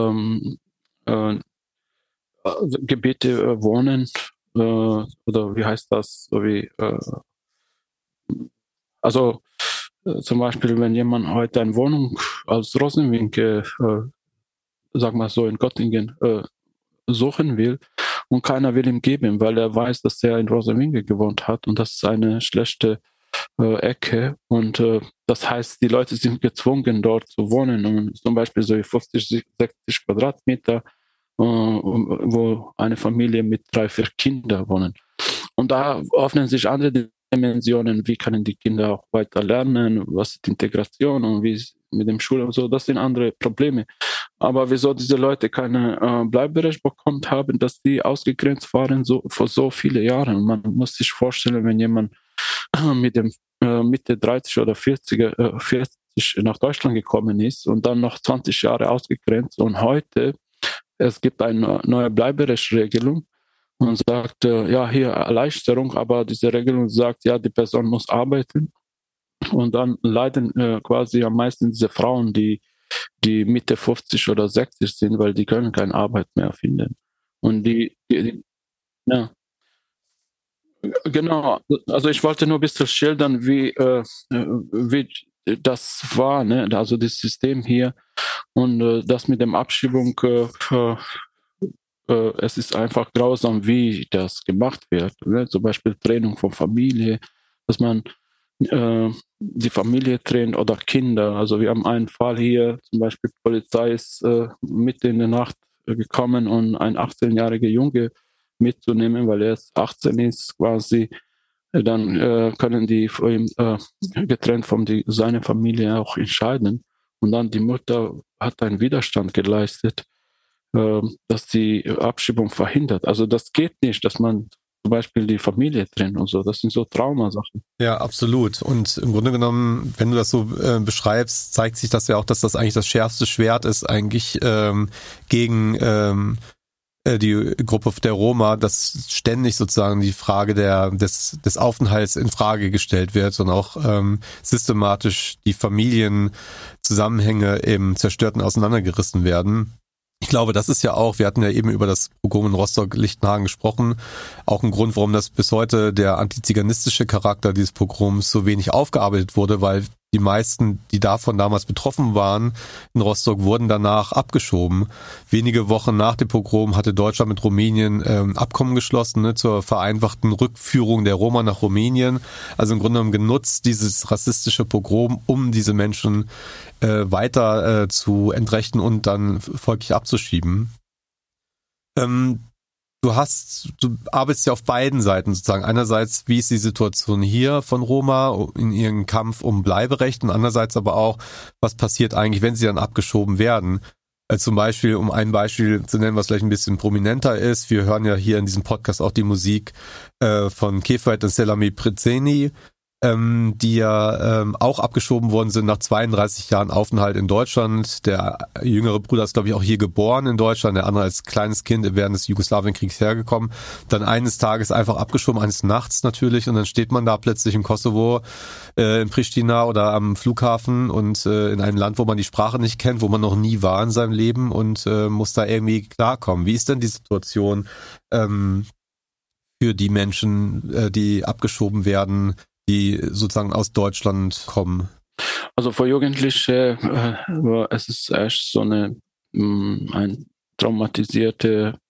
Gebiete wohnen oder wie heißt das, so wie also zum Beispiel, wenn jemand heute eine Wohnung aus Rosenwinkel, sag mal so in Göttingen, suchen will und keiner will ihm geben, weil er weiß, dass er in Rosenwinkel gewohnt hat und das ist eine schlechte Ecke und das heißt, die Leute sind gezwungen, dort zu wohnen und zum Beispiel so 50, 60 Quadratmeter, wo eine Familie mit 3, 4 Kindern wohnen. Und da öffnen sich andere Dimensionen, wie können die Kinder auch weiter lernen, was ist Integration und wie ist mit dem Schule und so, das sind andere Probleme. Aber wieso diese Leute keine Bleiberecht bekommen haben, dass die ausgegrenzt waren vor so vielen Jahren. Man muss sich vorstellen, wenn jemand mit dem Mitte 30 oder 40 nach Deutschland gekommen ist und dann noch 20 Jahre ausgegrenzt und heute, es gibt eine neue Bleiberechtsregelung und sagt, hier Erleichterung, aber diese Regelung sagt, die Person muss arbeiten und dann leiden quasi am meisten diese Frauen, die Mitte 50 oder 60 sind, weil die können keine Arbeit mehr finden. Und ja, genau. Also ich wollte nur ein bisschen schildern, wie das war, ne? Also das System hier und das mit dem Abschiebung, es ist einfach grausam, wie das gemacht wird. Ne? Zum Beispiel Trennung von Familie, dass man die Familie trennt oder Kinder. Also wir haben einen Fall hier, zum Beispiel Polizei ist mitten in der Nacht gekommen und ein 18-jähriger Junge mitzunehmen, weil er jetzt 18 ist quasi. Dann können die vor ihm getrennt von seiner Familie auch entscheiden. Und dann die Mutter hat einen Widerstand geleistet, dass die Abschiebung verhindert. Also das geht nicht, dass man zum Beispiel die Familie trennt und so. Das sind so Traumasachen. Ja, absolut. Und im Grunde genommen, wenn du das so beschreibst, zeigt sich das ja auch, dass das eigentlich das schärfste Schwert ist eigentlich gegen die Gruppe der Roma, dass ständig sozusagen die Frage des Aufenthalts in Frage gestellt wird und auch systematisch die Familienzusammenhänge im Zerstörten auseinandergerissen werden. Ich glaube, das ist ja auch, wir hatten ja eben über das Pogrom in Rostock-Lichtenhagen gesprochen, auch ein Grund, warum das bis heute der antiziganistische Charakter dieses Pogroms so wenig aufgearbeitet wurde, weil die meisten, die davon damals betroffen waren in Rostock, wurden danach abgeschoben. Wenige Wochen nach dem Pogrom hatte Deutschland mit Rumänien Abkommen geschlossen, ne, zur vereinfachten Rückführung der Roma nach Rumänien. Also im Grunde genommen genutzt dieses rassistische Pogrom, um diese Menschen weiter zu entrechten und dann folglich abzuschieben. Du arbeitest ja auf beiden Seiten sozusagen. Einerseits, wie ist die Situation hier von Roma in ihrem Kampf um Bleiberecht und andererseits aber auch, was passiert eigentlich, wenn sie dann abgeschoben werden. Zum Beispiel, um ein Beispiel zu nennen, was vielleicht ein bisschen prominenter ist. Wir hören ja hier in diesem Podcast auch die Musik von Keferet und Selami Prezeni. die ja auch abgeschoben worden sind nach 32 Jahren Aufenthalt in Deutschland. Der jüngere Bruder ist, glaube ich, auch hier geboren in Deutschland, der andere als kleines Kind während des Jugoslawienkriegs hergekommen. Dann eines Tages einfach abgeschoben, eines Nachts natürlich, und dann steht man da plötzlich im Kosovo, in Pristina oder am Flughafen und in einem Land, wo man die Sprache nicht kennt, wo man noch nie war in seinem Leben und muss da irgendwie klarkommen. Wie ist denn die Situation für die Menschen, die abgeschoben werden, die sozusagen aus Deutschland kommen? Also für Jugendliche, es ist echt so ein traumatisierte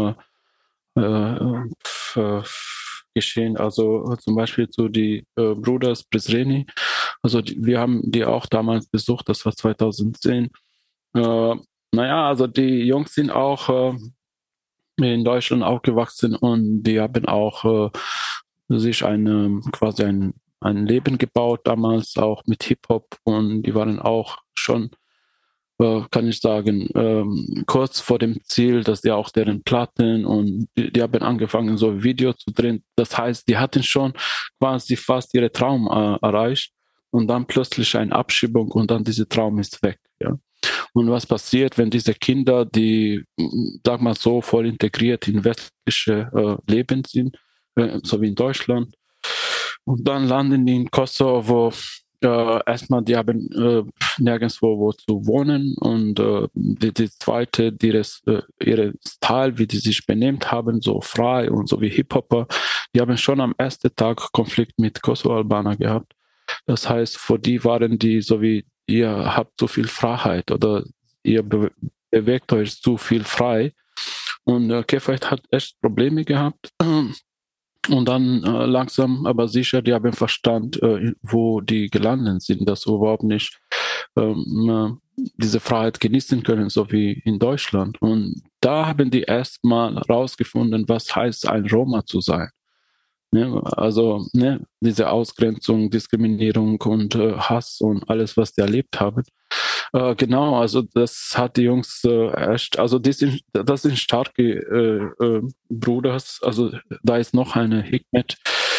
Geschehen. Also zum Beispiel zu die Bruders Prizreni. Also wir haben die auch damals besucht, das war 2010. Also die Jungs sind auch in Deutschland aufgewachsen und die haben auch sich quasi ein Leben gebaut damals, auch mit Hip-Hop, und die waren auch schon, kann ich sagen, kurz vor dem Ziel, dass die auch deren Platten, und die haben angefangen, so Video zu drehen. Das heißt, die hatten schon quasi fast ihre Traum erreicht und dann plötzlich eine Abschiebung und dann dieser Traum ist weg. Ja. Und was passiert, wenn diese Kinder, die, sag mal so, voll integriert in westliche Leben sind, so wie in Deutschland, und dann landen die in Kosovo, erstmal, die haben nirgendwo wo zu wohnen, und die zweite, ihre Style, wie die sich benehmt haben, so frei und so wie Hip-Hopper, die haben schon am ersten Tag Konflikt mit Kosovo-Albaner gehabt. Das heißt, für die waren die so wie, ihr habt so viel Freiheit oder ihr bewegt euch zu viel frei. Und Kefayet hat echt Probleme gehabt. Und dann langsam, aber sicher, die haben verstanden, wo die gelandet sind, dass sie überhaupt nicht diese Freiheit genießen können, so wie in Deutschland. Und da haben die erstmal rausgefunden, was heißt, ein Roma zu sein. Ne? Also diese Ausgrenzung, Diskriminierung und Hass und alles, was die erlebt haben. Genau, also das hat die Jungs echt, also das sind starke Bruders, also da ist noch eine Hikmet.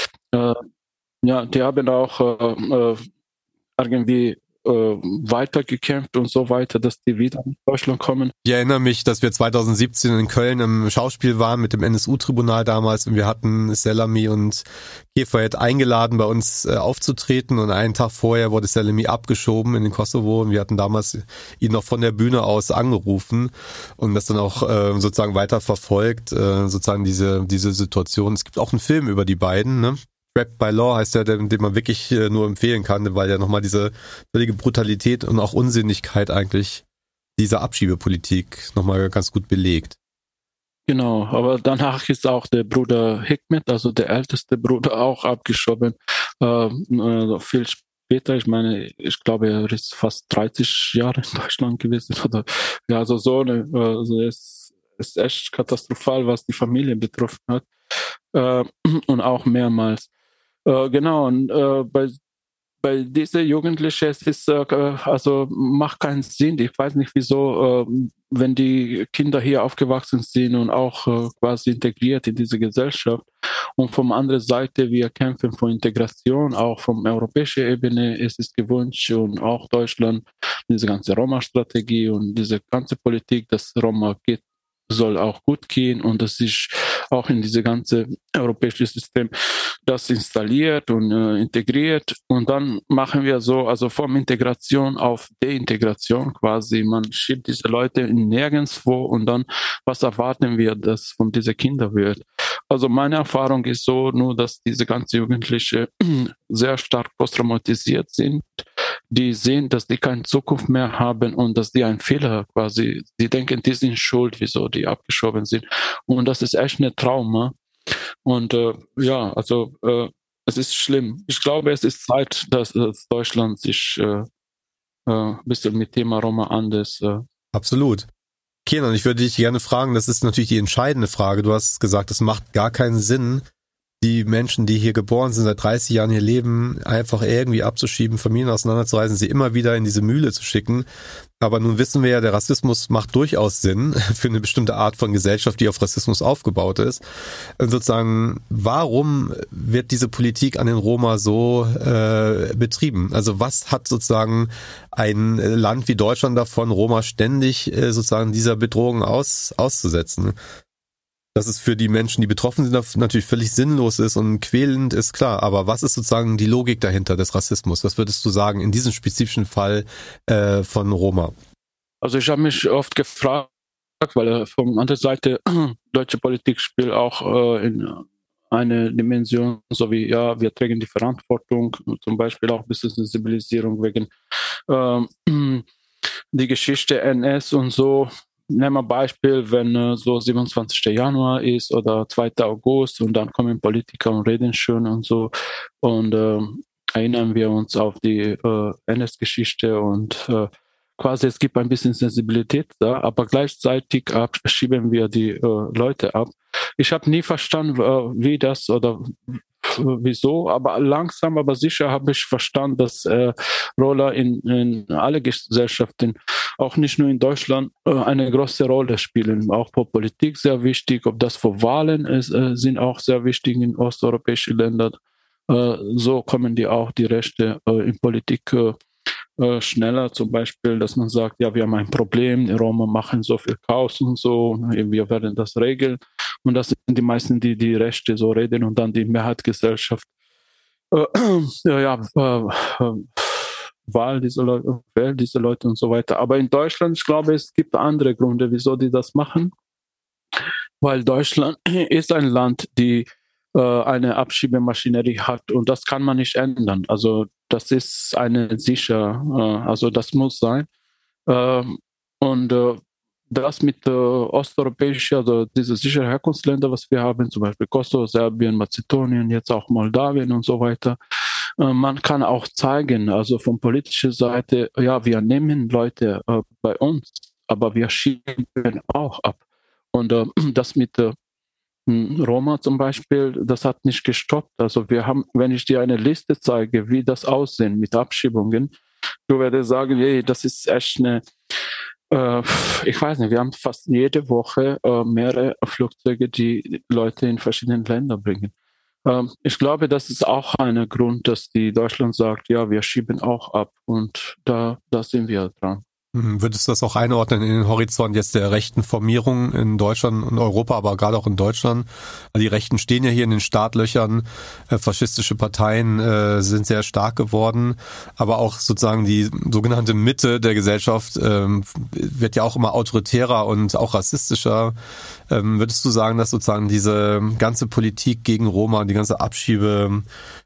Die haben auch irgendwie weitergekämpft und so weiter, dass die wieder nach Deutschland kommen. Ich erinnere mich, dass wir 2017 in Köln im Schauspiel waren mit dem NSU-Tribunal damals, und wir hatten Selami und Kefayet eingeladen, bei uns aufzutreten, und einen Tag vorher wurde Selami abgeschoben in den Kosovo, und wir hatten damals ihn noch von der Bühne aus angerufen und das dann auch sozusagen weiter verfolgt, sozusagen diese Situation. Es gibt auch einen Film über die beiden, ne? Trapped by Law heißt der, den man wirklich nur empfehlen kann, weil ja nochmal diese völlige Brutalität und auch Unsinnigkeit eigentlich dieser Abschiebepolitik nochmal ganz gut belegt. Genau, aber danach ist auch der Bruder Hikmet, also der älteste Bruder, auch abgeschoben. Viel später, ich glaube, er ist fast 30 Jahre in Deutschland gewesen. Oder, ja, also es ist echt katastrophal, was die Familie betroffen hat. Und auch mehrmals. Genau, und bei dieser Jugendlichen, es ist, also macht keinen Sinn. Ich weiß nicht wieso, wenn die Kinder hier aufgewachsen sind und auch quasi integriert in diese Gesellschaft, und von anderen Seite, wir kämpfen für Integration, auch von europäischer Ebene, es ist gewünscht, und auch Deutschland, diese ganze Roma-Strategie und diese ganze Politik, dass Roma geht, soll auch gut gehen, und das ist auch in diese ganze europäische System das installiert und integriert, und dann machen wir so, also von Integration auf Deintegration quasi, man schiebt diese Leute nirgendwo, und dann, was erwarten wir, dass von diesen Kindern wird? Also meine Erfahrung ist so, nur dass diese ganzen Jugendlichen sehr stark posttraumatisiert sind, die sehen, dass die keine Zukunft mehr haben und dass die einen Fehler quasi, die denken, die sind schuld, wieso die abgeschoben sind. Und das ist echt ein Trauma. Und es ist schlimm. Ich glaube, es ist Zeit, dass Deutschland sich ein bisschen mit Thema Roma anders. Absolut. Kenan, ich würde dich gerne fragen, das ist natürlich die entscheidende Frage. Du hast gesagt, es macht gar keinen Sinn, die Menschen, die hier geboren sind, seit 30 Jahren hier leben, einfach irgendwie abzuschieben, Familien auseinanderzureißen, sie immer wieder in diese Mühle zu schicken. Aber nun wissen wir ja, der Rassismus macht durchaus Sinn für eine bestimmte Art von Gesellschaft, die auf Rassismus aufgebaut ist. Sozusagen, warum wird diese Politik an den Roma so betrieben? Also was hat sozusagen ein Land wie Deutschland davon, Roma ständig sozusagen dieser Bedrohung auszusetzen? Dass es für die Menschen, die betroffen sind, natürlich völlig sinnlos ist und quälend, ist klar. Aber was ist sozusagen die Logik dahinter des Rassismus? Was würdest du sagen in diesem spezifischen Fall von Roma? Also ich habe mich oft gefragt, weil von der anderen Seite deutsche Politik spielt auch in eine Dimension, so wie, ja, wir tragen die Verantwortung, zum Beispiel auch ein bisschen Sensibilisierung wegen die Geschichte NS und so. Nehmen wir Beispiel, wenn so 27. Januar ist oder 2. August und dann kommen Politiker und reden schön und so und erinnern wir uns auf die NS-Geschichte und quasi es gibt ein bisschen Sensibilität da, aber gleichzeitig schieben wir die Leute ab. Ich habe nie verstanden, wie das oder wieso, aber langsam, aber sicher habe ich verstanden, dass Roller in alle Gesellschaften, auch nicht nur in Deutschland, eine große Rolle spielen. Auch für Politik sehr wichtig, ob das für Wahlen ist, sind auch sehr wichtig in osteuropäischen Ländern. So kommen die auch die Rechte in Politik schneller, zum Beispiel, dass man sagt, ja, wir haben ein Problem, die Roma machen so viel Chaos und so, wir werden das regeln. Und das sind die meisten, die die Rechte so reden und dann die Mehrheitsgesellschaft wählt diese Leute und so weiter. Aber in Deutschland, ich glaube, es gibt andere Gründe, wieso die das machen. Weil Deutschland ist ein Land, die eine Abschiebemaschinerie hat und das kann man nicht ändern. Also das ist eine sicher, also das muss sein. Und das mit osteuropäischen, also diese sicheren Herkunftsländer, was wir haben, zum Beispiel Kosovo, Serbien, Mazedonien, jetzt auch Moldawien und so weiter, man kann auch zeigen, also von politischer Seite, ja, wir nehmen Leute bei uns, aber wir schieben auch ab. Und das mit Roma zum Beispiel, das hat nicht gestoppt. Also wir haben, wenn ich dir eine Liste zeige, wie das aussehen mit Abschiebungen, du würdest sagen, hey, das ist echt eine, ich weiß nicht, wir haben fast jede Woche mehrere Flugzeuge, die Leute in verschiedene Länder bringen. Ich glaube, das ist auch ein Grund, dass die Deutschland sagt, ja, wir schieben auch ab und da sind wir dran. Würdest du das auch einordnen in den Horizont jetzt der rechten Formierung in Deutschland und Europa, aber gerade auch in Deutschland? Die Rechten stehen ja hier in den Startlöchern, faschistische Parteien sind sehr stark geworden, aber auch sozusagen die sogenannte Mitte der Gesellschaft wird ja auch immer autoritärer und auch rassistischer. Würdest du sagen, dass sozusagen diese ganze Politik gegen Roma, die ganze Abschiebe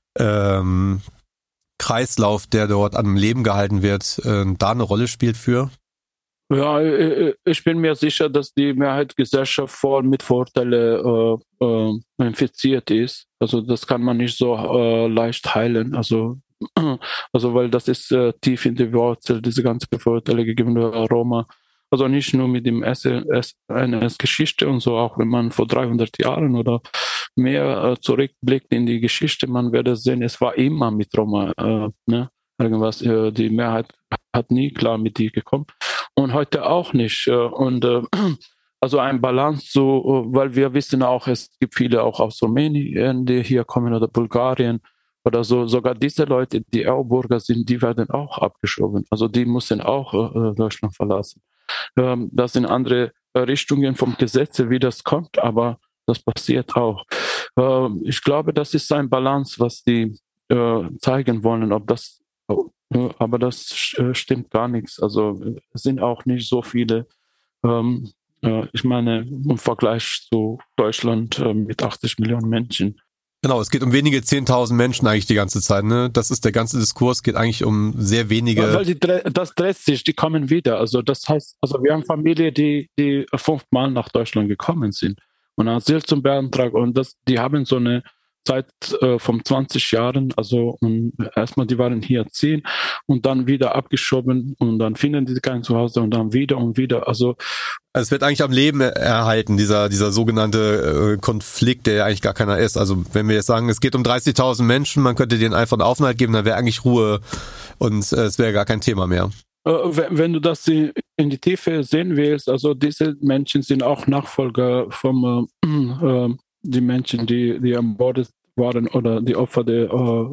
Kreislauf, der dort am Leben gehalten wird, da eine Rolle spielt für? Ja, ich bin mir sicher, dass die Mehrheitsgesellschaft voll mit Vorteilen infiziert ist. Also das kann man nicht so leicht heilen. Also weil das ist tief in die Wurzel, diese ganzen Vorteile gegenüber Roma. Also nicht nur mit dem NS-Geschichte und so, auch wenn man vor 300 Jahren oder mehr zurückblickt in die Geschichte, man werde sehen, es war immer mit Roma, irgendwas, die Mehrheit hat nie klar mit die gekommen und heute auch nicht. Also ein Balance, so, weil wir wissen auch, es gibt viele auch aus Rumänien, die hier kommen oder Bulgarien oder so, sogar diese Leute, die EU-Bürger sind, die werden auch abgeschoben. Also die müssen auch Deutschland verlassen. Das sind andere Richtungen vom Gesetz, wie das kommt, aber das passiert auch. Ich glaube, das ist ein Balance, was die zeigen wollen, aber das stimmt gar nichts. Also es sind auch nicht so viele, ich meine, im Vergleich zu Deutschland mit 80 Millionen Menschen. Genau, es geht um wenige 10.000 Menschen eigentlich die ganze Zeit, ne? Das ist der ganze Diskurs, geht eigentlich um sehr wenige. Weil das dreht sich, die kommen wieder. Also das heißt, also wir haben Familien, die 5-mal nach Deutschland gekommen sind und Asyl zum Beantrag und die haben so eine Zeit von 20 Jahren, also und erstmal die waren hier 10 und dann wieder abgeschoben und dann finden die kein Zuhause und dann wieder und wieder. Also es wird eigentlich am Leben erhalten, dieser sogenannte Konflikt, der ja eigentlich gar keiner ist. Also wenn wir jetzt sagen, es geht um 30.000 Menschen, man könnte denen einfach einen Aufenthalt geben, dann wäre eigentlich Ruhe und es wäre gar kein Thema mehr. Wenn du das in die Tiefe sehen willst, also diese Menschen sind auch Nachfolger vom die Menschen, die ermordet waren oder die Opfer der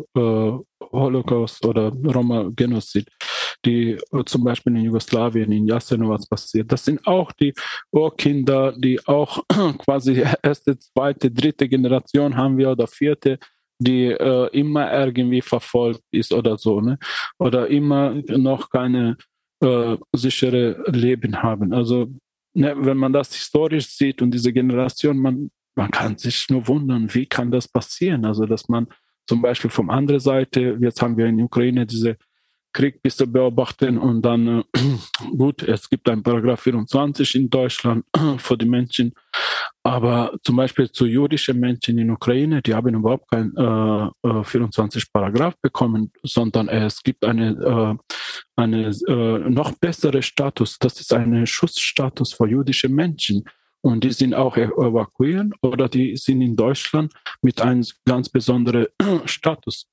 Holocaust oder Roma-Genozid, die zum Beispiel in Jugoslawien, in Jasenovac passiert. Das sind auch die Urkinder, die auch quasi erste, zweite, dritte Generation haben wir oder vierte, die immer irgendwie verfolgt ist oder so, ne? Oder immer noch keine sichere Leben haben. Also ne, wenn man das historisch sieht und diese Generation, man kann sich nur wundern, wie kann das passieren? Also dass man zum Beispiel von anderer Seite, jetzt haben wir in der Ukraine diese Krieg bis zu beobachten und dann, gut, es gibt einen Paragraph 24 in Deutschland für die Menschen, aber zum Beispiel zu jüdischen Menschen in der Ukraine, die haben überhaupt kein 24 Paragraph bekommen, sondern es gibt eine noch bessere Status, das ist ein Schutzstatus für jüdische Menschen. Und die sind auch evakuiert oder die sind in Deutschland mit einem ganz besonderen Status.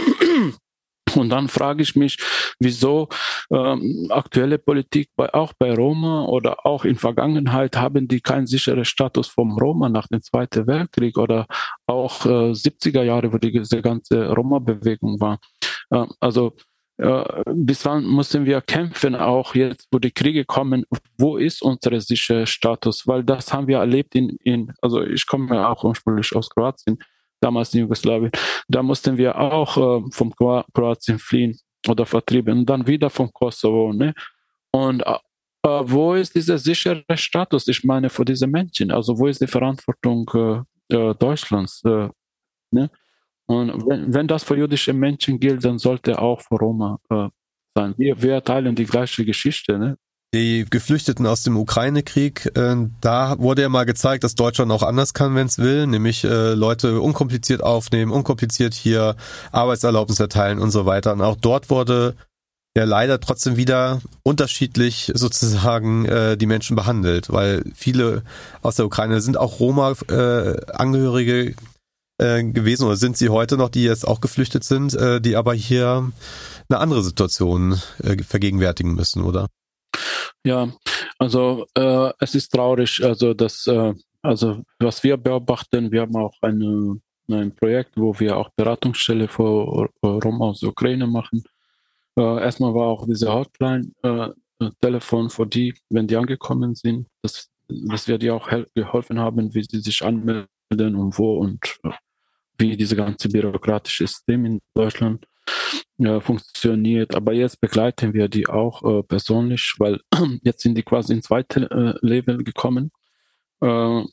Und dann frage ich mich, wieso aktuelle Politik auch bei Roma oder auch in Vergangenheit haben die keinen sicheren Status vom Roma nach dem Zweiten Weltkrieg oder auch 70er Jahre, wo diese ganze Roma-Bewegung war. Also bis wann müssen wir kämpfen, auch jetzt, wo die Kriege kommen, wo ist unser sicherer Status? Weil das haben wir erlebt also ich komme ja auch ursprünglich aus Kroatien, damals in Jugoslawien, da mussten wir auch vom Kroatien fliehen oder vertrieben und dann wieder vom Kosovo. Ne? Und wo ist dieser sichere Status? Ich meine, für diese Menschen, also wo ist die Verantwortung Deutschlands? Ne? Und wenn das für jüdische Menschen gilt, dann sollte auch für Roma sein. Wir teilen die gleiche Geschichte. Ne? Die Geflüchteten aus dem Ukraine-Krieg, da wurde ja mal gezeigt, dass Deutschland auch anders kann, wenn es will, nämlich Leute unkompliziert aufnehmen, unkompliziert hier Arbeitserlaubnis erteilen und so weiter. Und auch dort wurde ja leider trotzdem wieder unterschiedlich sozusagen die Menschen behandelt, weil viele aus der Ukraine sind auch Roma-Angehörige gewesen oder sind sie heute noch, die jetzt auch geflüchtet sind, die aber hier eine andere Situation vergegenwärtigen müssen, oder? Ja, also es ist traurig, also dass also was wir beobachten, wir haben auch ein Projekt, wo wir auch Beratungsstelle für Roma aus der Ukraine machen. Erstmal war auch diese Hotline Telefon für die, wenn die angekommen sind, dass wir die auch geholfen haben, wie sie sich anmelden und wo und wie diese ganze bürokratische System in Deutschland funktioniert. Aber jetzt begleiten wir die auch persönlich, weil jetzt sind die quasi ins zweite Level gekommen. Das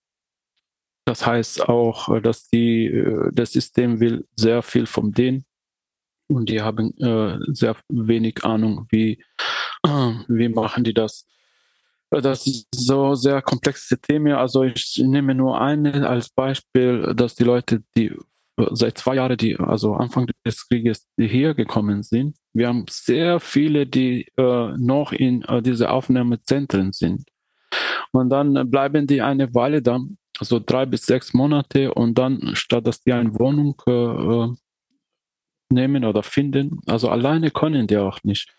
heißt auch, dass das System will sehr viel von denen und die haben sehr wenig Ahnung, wie machen die das. Das ist so sehr komplexe Themen. Also ich nehme nur eine als Beispiel, dass die Leute, die seit 2 Jahren, also Anfang des Krieges, die hier gekommen sind, wir haben sehr viele, die noch in diese Aufnahmezentren sind. Und dann bleiben die eine Weile da, also 3 bis 6 Monate und dann, statt dass die eine Wohnung nehmen oder finden, also alleine können die auch nicht.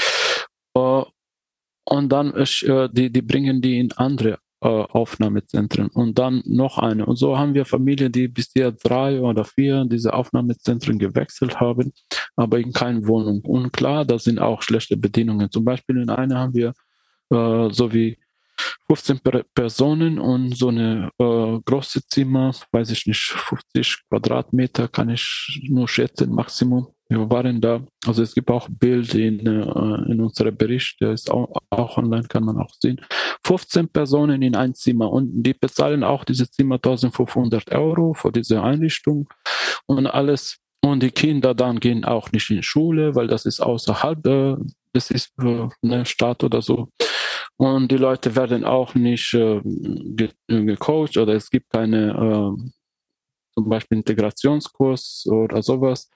Und dann die bringen die in andere Aufnahmezentren und dann noch eine. Und so haben wir Familien, die bisher 3 oder 4 diese Aufnahmezentren gewechselt haben, aber in keine Wohnung. Und klar, das sind auch schlechte Bedingungen. Zum Beispiel in einer haben wir so wie 15 Personen und so eine große Zimmer, weiß ich nicht, 50 Quadratmeter kann ich nur schätzen, Maximum. Wir waren da, also es gibt auch Bild in unserem Bericht, der ist auch online, kann man auch sehen. 15 Personen in ein Zimmer und die bezahlen auch dieses Zimmer 1.500 € für diese Einrichtung und alles. Und die Kinder dann gehen auch nicht in Schule, weil das ist außerhalb, das ist eine Stadt oder so. Und die Leute werden auch nicht gecoacht oder es gibt keine zum Beispiel Integrationskurs oder sowas.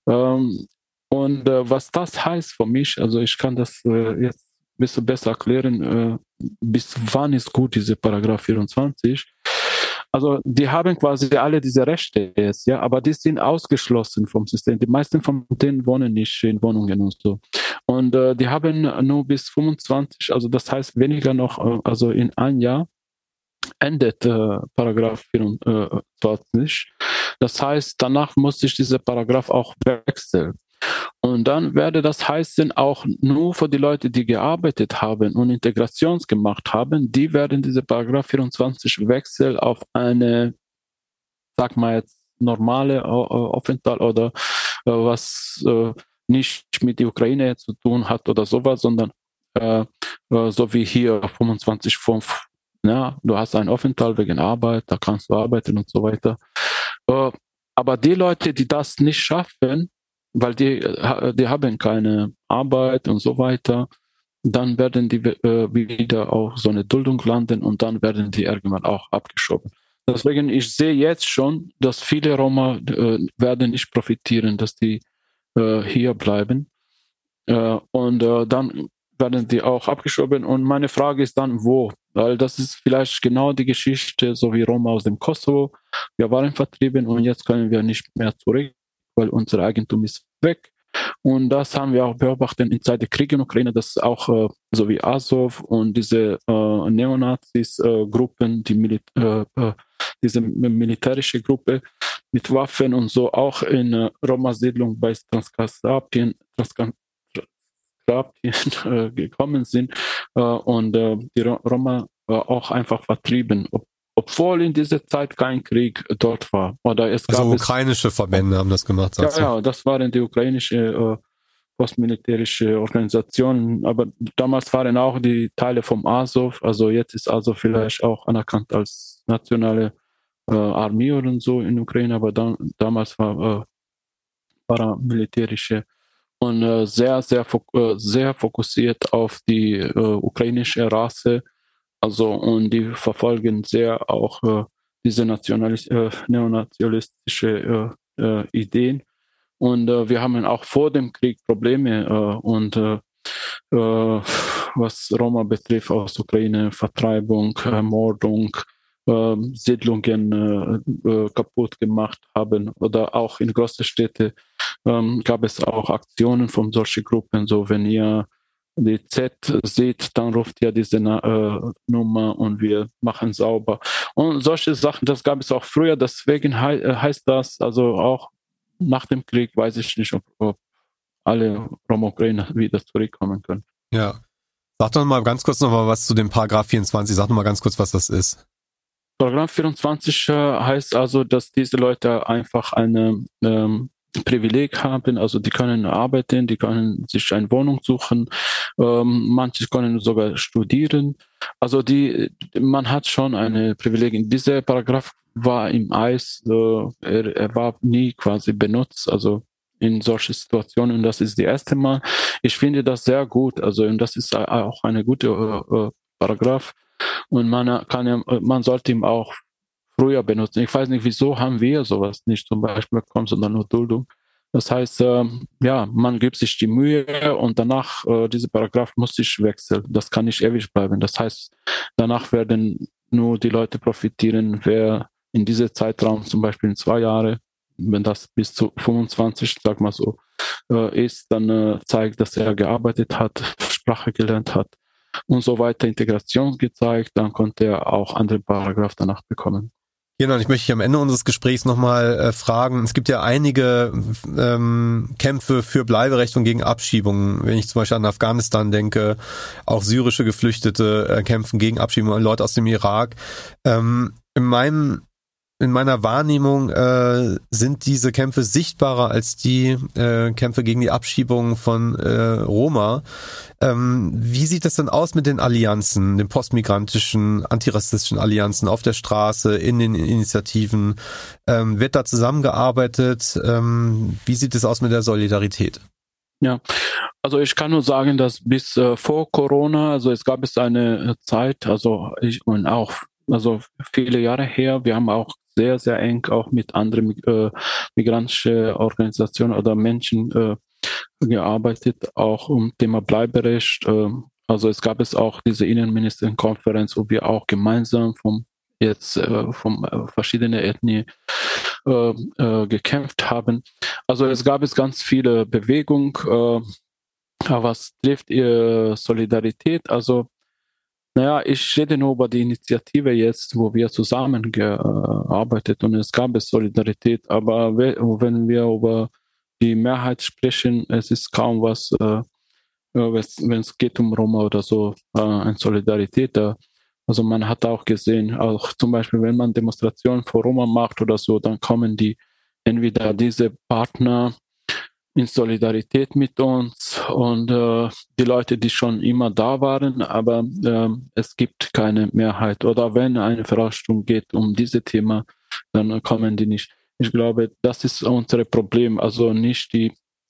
Was das heißt für mich, also ich kann das jetzt ein bisschen besser erklären, bis wann ist gut diese Paragraph 24. Also die haben quasi alle diese Rechte jetzt, ja, aber die sind ausgeschlossen vom System. Die meisten von denen wohnen nicht in Wohnungen und so. Und die haben nur bis 25, also das heißt weniger noch, also in ein Jahr endet Paragraph 24. Das heißt, danach muss ich diese Paragraph auch wechseln. Und dann werde das heißen, auch nur für die Leute, die gearbeitet haben und Integrations gemacht haben, die werden diese Paragraph 24 wechseln auf eine, sag mal jetzt, normale Aufenthalt oder was nicht mit der Ukraine zu tun hat oder sowas, sondern so wie hier 25,5. Ja, du hast einen Aufenthalt wegen Arbeit, da kannst du arbeiten und so weiter. Aber die Leute, die das nicht schaffen, weil die haben keine Arbeit und so weiter, dann werden die wieder auf so eine Duldung landen und dann werden die irgendwann auch abgeschoben. Deswegen, ich sehe jetzt schon, dass viele Roma werden nicht profitieren, dass die hier bleiben. Und dann werden die auch abgeschoben. Und meine Frage ist dann, wo? Weil das ist vielleicht genau die Geschichte, so wie Roma aus dem Kosovo. Wir waren vertrieben und jetzt können wir nicht mehr zurück, weil unser Eigentum ist weg. Und das haben wir auch beobachtet in Zeit der Kriege in Ukraine, dass auch so wie Azov und diese Neonazis-Gruppen, diese militärische Gruppe mit Waffen und so auch in Roma-Siedlung bei Transkasapien gekommen sind und die Roma auch einfach vertrieben, obwohl in dieser Zeit kein Krieg dort war. Oder es gab ukrainische Verbände haben das gemacht. Ja, das waren die ukrainische postmilitärische Organisationen, aber damals waren auch die Teile vom Azov, also jetzt ist Azov vielleicht auch anerkannt als nationale Armee oder so in Ukraine, aber damals war paramilitärische und sehr fokussiert auf die ukrainische Rasse, also und die verfolgen sehr auch diese neonationalistische Ideen und wir haben auch vor dem Krieg Probleme und was Roma betrifft aus Ukraine, Vertreibung, Mordung, Siedlungen kaputt gemacht haben oder auch in großen Städten gab es auch Aktionen von solchen Gruppen, so wenn ihr die Z seht, dann ruft ihr diese Nummer und wir machen sauber. Und solche Sachen, das gab es auch früher, deswegen heißt das, also auch nach dem Krieg weiß ich nicht, ob alle Roma-Ukrainer wieder zurückkommen können. Ja. Sag doch mal ganz kurz nochmal was zu dem Paragraph 24, sag doch mal ganz kurz, was das ist. Paragraph 24 heißt also, dass diese Leute einfach eine Privileg haben, also die können arbeiten, die können sich eine Wohnung suchen, manche können sogar studieren. Also man hat schon eine Privileg. Dieser Paragraph war im Eis, er war nie quasi benutzt, also in solchen Situationen. Und das ist das erste Mal. Ich finde das sehr gut, also und das ist auch eine gute Paragraph. Und man sollte ihn auch früher benutzen. Ich weiß nicht, wieso haben wir sowas nicht zum Beispiel bekommen, sondern nur Duldung. Das heißt, man gibt sich die Mühe und danach, diese Paragraph muss sich wechseln. Das kann nicht ewig bleiben. Das heißt, danach werden nur die Leute profitieren, wer in diesem Zeitraum, zum Beispiel in 2 Jahre, wenn das bis zu 25, sag mal so, ist, dann zeigt, dass er gearbeitet hat, Sprache gelernt hat und so weiter, Integration gezeigt, dann konnte er auch andere Paragraph danach bekommen. Genau, und ich möchte am Ende unseres Gesprächs nochmal fragen, es gibt ja einige Kämpfe für Bleiberecht und gegen Abschiebungen. Wenn ich zum Beispiel an Afghanistan denke, auch syrische Geflüchtete kämpfen gegen Abschiebungen, Leute aus dem Irak. In meiner Wahrnehmung sind diese Kämpfe sichtbarer als die Kämpfe gegen die Abschiebung von Roma. Wie sieht das denn aus mit den Allianzen, den postmigrantischen, antirassistischen Allianzen auf der Straße, in den Initiativen? Wird da zusammengearbeitet? Wie sieht es aus mit der Solidarität? Ja, also ich kann nur sagen, dass bis vor Corona, also es gab eine Zeit, also viele Jahre her, wir haben auch sehr, sehr eng auch mit anderen migrantischen Organisationen oder Menschen gearbeitet, auch um Thema Bleiberecht. Also es gab auch diese Innenministerinnenkonferenz, wo wir auch gemeinsam vom verschiedenen Ethnien gekämpft haben. Also es gab ganz viele Bewegungen. Was trifft Solidarität? Also ich rede nur über die Initiative jetzt, wo wir zusammengearbeitet und es gab Solidarität, aber wenn wir über die Mehrheit sprechen, es ist kaum was, wenn es geht um Roma oder so, an Solidarität. Also man hat auch gesehen, auch zum Beispiel, wenn man Demonstrationen für Roma macht oder so, dann kommen entweder diese Partner in Solidarität mit uns und die Leute, die schon immer da waren, aber es gibt keine Mehrheit. Oder wenn eine Veranstaltung geht um dieses Thema, dann kommen die nicht. Ich glaube, das ist unser Problem, also nicht die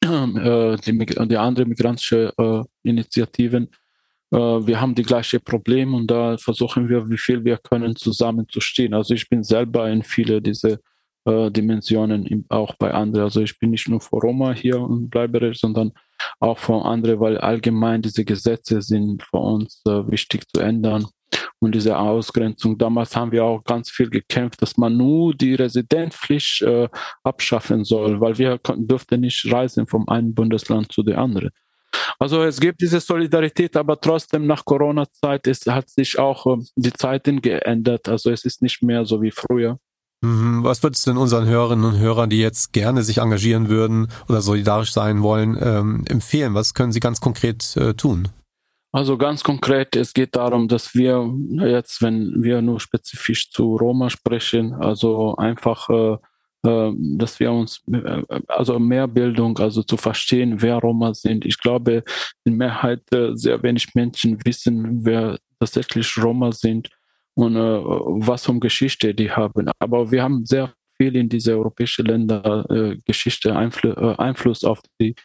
anderen migrantischen Initiativen. Wir haben die gleiche Probleme und da versuchen wir, wie viel wir können, zusammenzustehen. Also ich bin selber in viele dieser Dimensionen auch bei anderen. Also ich bin nicht nur für Roma hier und Bleiberecht, sondern auch für andere, weil allgemein diese Gesetze sind für uns wichtig zu ändern. Und diese Ausgrenzung, damals haben wir auch ganz viel gekämpft, dass man nur die Residenzpflicht abschaffen soll, weil wir dürften nicht reisen vom einen Bundesland zu dem anderen. Also es gibt diese Solidarität, aber trotzdem nach Corona-Zeit hat sich auch die Zeiten geändert. Also es ist nicht mehr so wie früher. Was würdest du denn unseren Hörerinnen und Hörern, die jetzt gerne sich engagieren würden oder solidarisch sein wollen, empfehlen? Was können sie ganz konkret tun? Also ganz konkret, es geht darum, dass wir jetzt, wenn wir nur spezifisch zu Roma sprechen, also einfach, dass wir uns, also mehr Bildung, also zu verstehen, wer Roma sind. Ich glaube, in Mehrheit sehr wenig Menschen wissen, wer tatsächlich Roma sind und was für Geschichte die haben. Aber wir haben sehr viel in diese europäischen Länder Geschichte, Einfluss auf die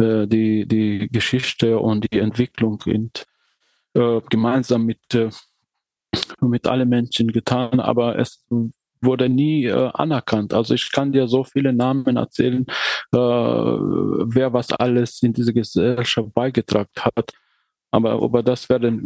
Geschichte und die Entwicklung gemeinsam mit allen Menschen getan, aber es wurde nie anerkannt. Also ich kann dir so viele Namen erzählen, wer was alles in diese Gesellschaft beigetragen hat, aber über das werden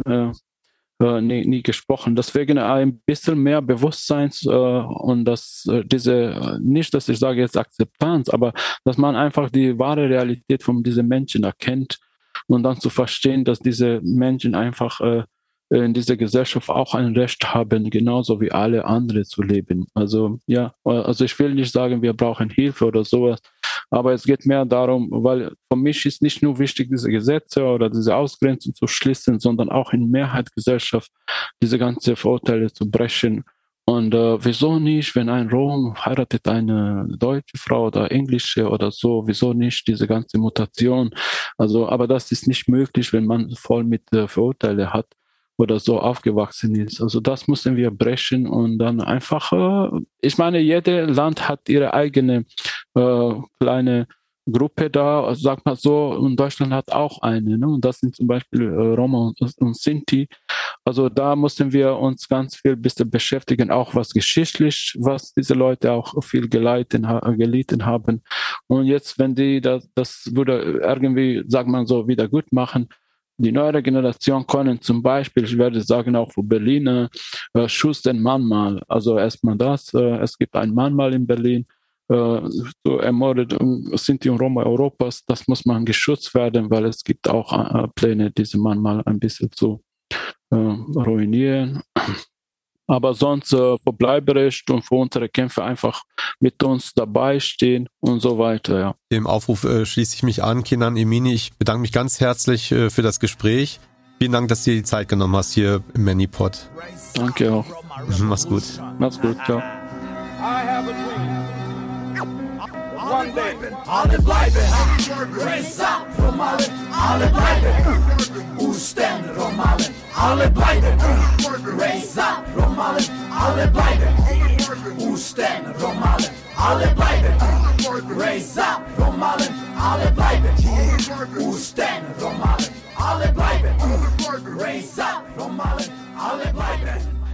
nie gesprochen. Deswegen ein bisschen mehr Bewusstsein und nicht, dass ich sage jetzt Akzeptanz, aber dass man einfach die wahre Realität von diesen Menschen erkennt und dann zu verstehen, dass diese Menschen einfach in dieser Gesellschaft auch ein Recht haben, genauso wie alle anderen zu leben. Also ich will nicht sagen, wir brauchen Hilfe oder sowas, aber es geht mehr darum, weil für mich ist nicht nur wichtig, diese Gesetze oder diese Ausgrenzung zu schließen, sondern auch in Mehrheitsgesellschaft diese ganzen Vorurteile zu brechen. Und wieso nicht, wenn ein Rom heiratet eine deutsche Frau oder englische oder so, wieso nicht diese ganze Mutation? Also, aber das ist nicht möglich, wenn man voll mit Vorurteile hat oder so aufgewachsen ist. Also das müssen wir brechen und dann einfach, ich meine, jedes Land hat ihre eigene kleine Gruppe da, sag mal so, und Deutschland hat auch eine, ne? Und das sind zum Beispiel Roma und Sinti. Also da mussten wir uns ganz viel bisschen beschäftigen, auch was geschichtlich, was diese Leute auch viel gelitten haben. Und jetzt, wenn die das würde irgendwie, sag mal so, wieder gut machen, die neue Generation können zum Beispiel, ich werde sagen auch für Berliner, Schuss den Mahnmal. Also erstmal das, es gibt ein Mahnmal in Berlin, so ermordet Sinti und Roma Europas, das muss man geschützt werden, weil es gibt auch Pläne, diese Mahnmal ein bisschen zu ruinieren. Aber sonst für Bleiberecht und für unsere Kämpfe einfach mit uns dabei stehen und so weiter. Ja. Dem Aufruf schließe ich mich an. Kenan Emini, ich bedanke mich ganz herzlich für das Gespräch. Vielen Dank, dass du dir die Zeit genommen hast hier im ManyPod. Danke auch. Mach's gut. Mach's gut, ciao. One day, alle bleiben, raise up, Romalen, alle bleiben, Usten, Romalen, alle bleiben, raise up, Romalen, alle bleiben, Usten, Romalen, alle bleiben, raise up, Romalen, alle bleiben, Usten, Romalen, alle bleiben, raise up, Romalen, alle bleiben.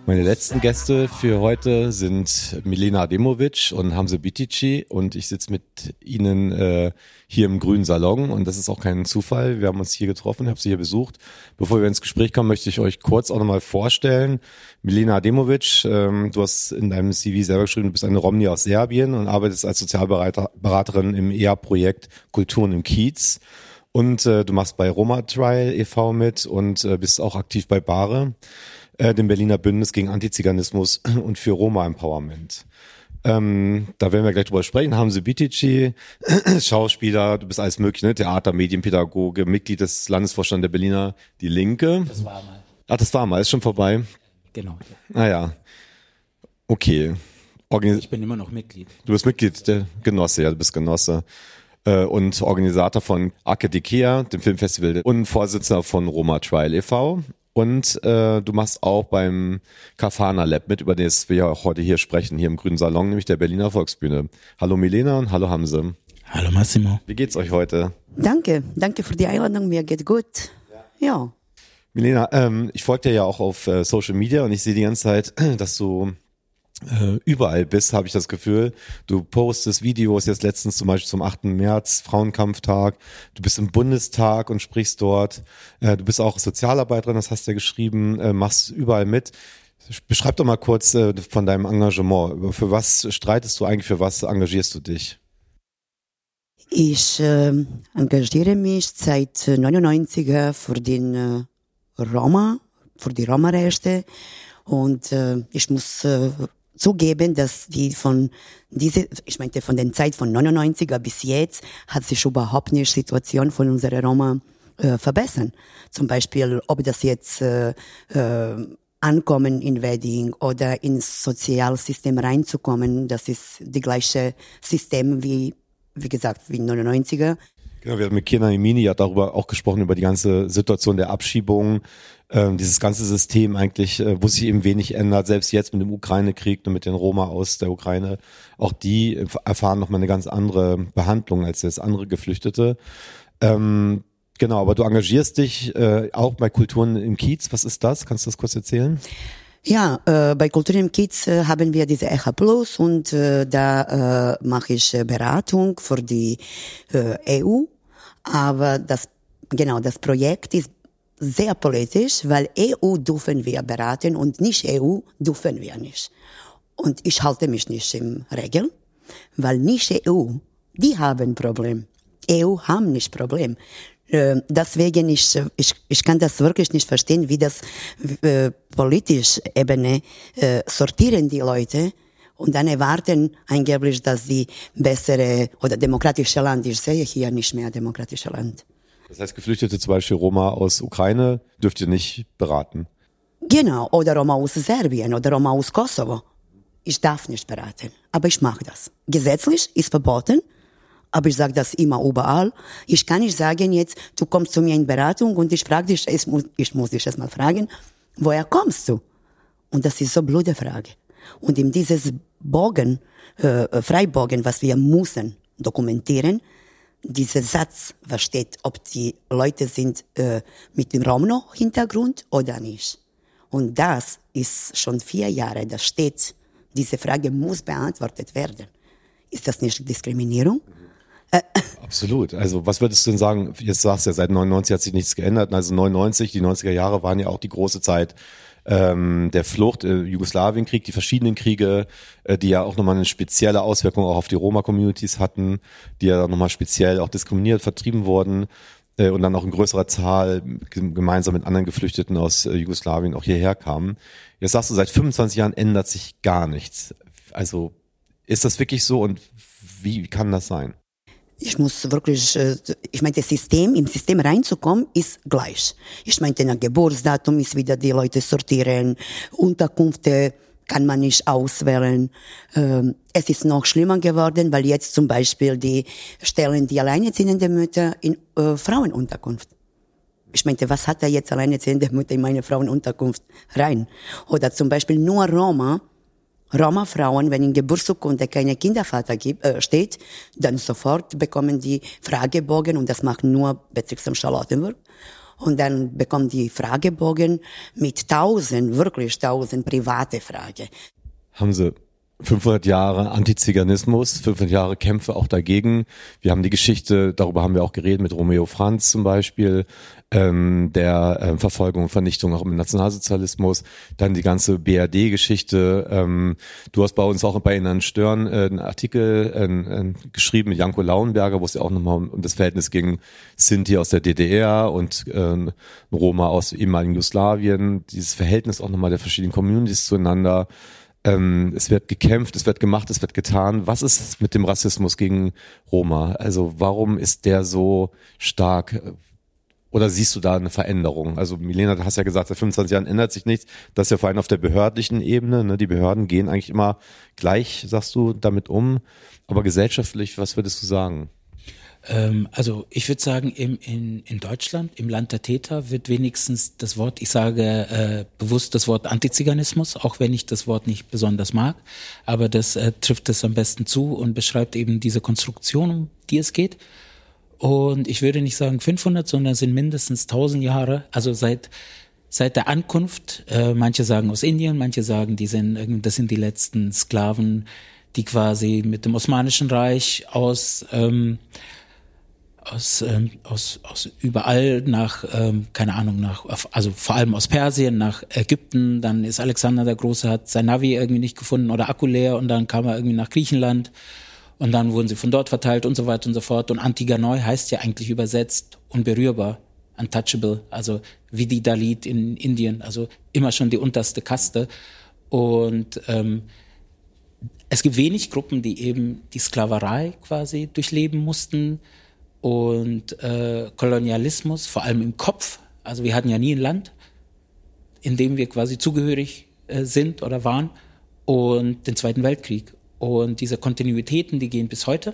Meine letzten Gäste für heute sind Milena Ademovic und Hamze Bitici und ich sitze mit ihnen hier im Grünen Salon und das ist auch kein Zufall. Wir haben uns hier getroffen, ich habe sie hier besucht. Bevor wir ins Gespräch kommen, möchte ich euch kurz auch nochmal vorstellen. Milena Ademovic, du hast in deinem CV selber geschrieben, du bist eine Romni aus Serbien und arbeitest als Sozialberaterin im EA-Projekt Kulturen im Kiez. Und du machst bei Roma Trial e.V. mit und bist auch aktiv bei BARE, dem Berliner Bündnis gegen Antiziganismus und für Roma-Empowerment. Da werden wir gleich drüber sprechen. Hamze Bitici, Schauspieler, du bist alles mögliche, ne? Theater, Medienpädagoge, Mitglied des Landesvorstands der Berliner Die Linke. Das war mal. Ach, das war mal, ist schon vorbei? Genau. Ah ja, okay. Ich bin immer noch Mitglied. Du bist Mitglied der Genosse, ja, du bist Genosse. Und Organisator von Arke Dikea, dem Filmfestival und Vorsitzender von Roma Trial e.V. Und du machst auch beim Kafana Lab mit, über das wir ja auch heute hier sprechen, hier im Grünen Salon, nämlich der Berliner Volksbühne. Hallo Milena und hallo Hamze. Hallo Massimo. Wie geht's euch heute? Danke für die Einladung, mir geht gut. Ja. Milena, ich folge dir ja auch auf Social Media und ich sehe die ganze Zeit, dass du überall bist, habe ich das Gefühl. Du postest Videos, jetzt letztens zum Beispiel zum 8. März, Frauenkampftag. Du bist im Bundestag und sprichst dort. Du bist auch Sozialarbeiterin, das hast du ja geschrieben, machst überall mit. Beschreib doch mal kurz von deinem Engagement. Für was streitest du eigentlich, für was engagierst du dich? Ich engagiere mich seit 99er für den Roma, für die Roma-Rechte und ich muss zugeben, dass von den Zeit von 99er bis jetzt hat sich überhaupt nicht die Situation von unserer Roma verbessern. Zum Beispiel, ob das jetzt Ankommen in Wedding oder ins Sozialsystem reinzukommen, das ist die gleiche System wie gesagt, wie 99er. Genau, wir haben mit Kena Imini ja darüber auch gesprochen, über die ganze Situation der Abschiebung, dieses ganze System eigentlich, wo sich eben wenig ändert, selbst jetzt mit dem Ukraine-Krieg und mit den Roma aus der Ukraine, auch die erfahren nochmal eine ganz andere Behandlung als jetzt andere Geflüchtete. Genau, aber du engagierst dich auch bei Kulturen im Kiez, was ist das? Kannst du das kurz erzählen? Ja, bei Kultur im Kiez haben wir diese ECHA Plus und da mache ich Beratung für die EU. Aber das Projekt ist sehr politisch, weil EU dürfen wir beraten und nicht EU dürfen wir nicht. Und ich halte mich nicht im Regel, weil nicht EU, die haben Problem. EU haben nicht Problem. Deswegen ich kann das wirklich nicht verstehen, wie das politisch Ebene sortieren die Leute und dann erwarten angeblich, dass die bessere oder demokratische Land, ich sehe hier nicht mehr demokratische Land. Das heißt, Geflüchtete, zum Beispiel Roma aus Ukraine, dürft ihr nicht beraten? Genau, oder Roma aus Serbien oder Roma aus Kosovo. Ich darf nicht beraten, aber ich mache das. Gesetzlich ist verboten. Aber ich sage das immer überall. Ich kann nicht sagen jetzt, du kommst zu mir in Beratung und ich frage dich, ich muss dich erstmal fragen, woher kommst du? Und das ist so blöde Frage. Und in dieses Freibogen, was wir müssen dokumentieren, dieser Satz, was steht, ob die Leute sind mit dem Romno-Hintergrund oder nicht. Und das ist schon 4 Jahre, das steht, diese Frage muss beantwortet werden. Ist das nicht Diskriminierung? Absolut. Also was würdest du denn sagen, jetzt sagst du ja, seit 99 hat sich nichts geändert, also 99, die 90er Jahre waren ja auch die große Zeit der Flucht, Jugoslawienkrieg, die verschiedenen Kriege, die ja auch nochmal eine spezielle Auswirkung auch auf die Roma-Communities hatten, die ja nochmal speziell auch diskriminiert, vertrieben wurden und dann auch in größerer Zahl gemeinsam mit anderen Geflüchteten aus Jugoslawien auch hierher kamen. Jetzt sagst du, seit 25 Jahren ändert sich gar nichts. Also ist das wirklich so und wie kann das sein? Ich muss wirklich, ich meine, im System reinzukommen, ist gleich. Ich meine, ein Geburtsdatum ist wieder, die Leute sortieren, Unterkünfte kann man nicht auswählen. Es ist noch schlimmer geworden, weil jetzt zum Beispiel die stellen die alleinerziehende Mütter in Frauenunterkunft. Ich meinte, was hat da jetzt alleinerziehende Mutter in meine Frauenunterkunft rein? Oder zum Beispiel nur Roma-Frauen, wenn in Geburtsurkunde keine Kindervater steht, dann sofort bekommen die Fragebogen und das macht nur Bezirksamt Charlottenburg. Und dann bekommt die Fragebogen mit 1000 private Fragen. Haben Sie 500 Jahre Antiziganismus, 500 Jahre Kämpfe auch dagegen. Wir haben die Geschichte, darüber haben wir auch geredet mit Romeo Franz zum Beispiel, der Verfolgung und Vernichtung auch im Nationalsozialismus. Dann die ganze BRD-Geschichte. Du hast bei uns auch bei Ihnen Stören einen Artikel geschrieben mit Janko Lauenberger, wo es ja auch nochmal um das Verhältnis gegen Sinti aus der DDR und Roma aus ehemaligen Jugoslawien. Dieses Verhältnis auch nochmal der verschiedenen Communities zueinander. Es wird gekämpft, es wird gemacht, es wird getan. Was ist mit dem Rassismus gegen Roma? Also warum ist der so stark? Oder siehst du da eine Veränderung? Also Milena, du hast ja gesagt, seit 25 Jahren ändert sich nichts. Das ist ja vor allem auf der behördlichen Ebene. Ne? Die Behörden gehen eigentlich immer gleich, sagst du, damit um. Aber gesellschaftlich, was würdest du sagen? Also ich würde sagen, in Deutschland, im Land der Täter, wird wenigstens das Wort, ich sage bewusst das Wort Antiziganismus, auch wenn ich das Wort nicht besonders mag, aber das trifft es am besten zu und beschreibt eben diese Konstruktion, um die es geht. Und ich würde nicht sagen 500, sondern es sind mindestens 1000 Jahre, also seit der Ankunft, manche sagen aus Indien, manche sagen, das sind die letzten Sklaven, die quasi mit dem Osmanischen Reich aus überall nach, keine Ahnung, also vor allem aus Persien nach Ägypten, dann ist Alexander der Große, hat sein Navi irgendwie nicht gefunden oder Akku leer und dann kam er irgendwie nach Griechenland und dann wurden sie von dort verteilt und so weiter und so fort. Und Antiganoi heißt ja eigentlich übersetzt unberührbar, untouchable, also wie die Dalit in Indien, also immer schon die unterste Kaste. Und es gibt wenig Gruppen, die eben die Sklaverei quasi durchleben mussten, und Kolonialismus, vor allem im Kopf. Also wir hatten ja nie ein Land, in dem wir quasi zugehörig sind oder waren, und den Zweiten Weltkrieg. Und diese Kontinuitäten, die gehen bis heute.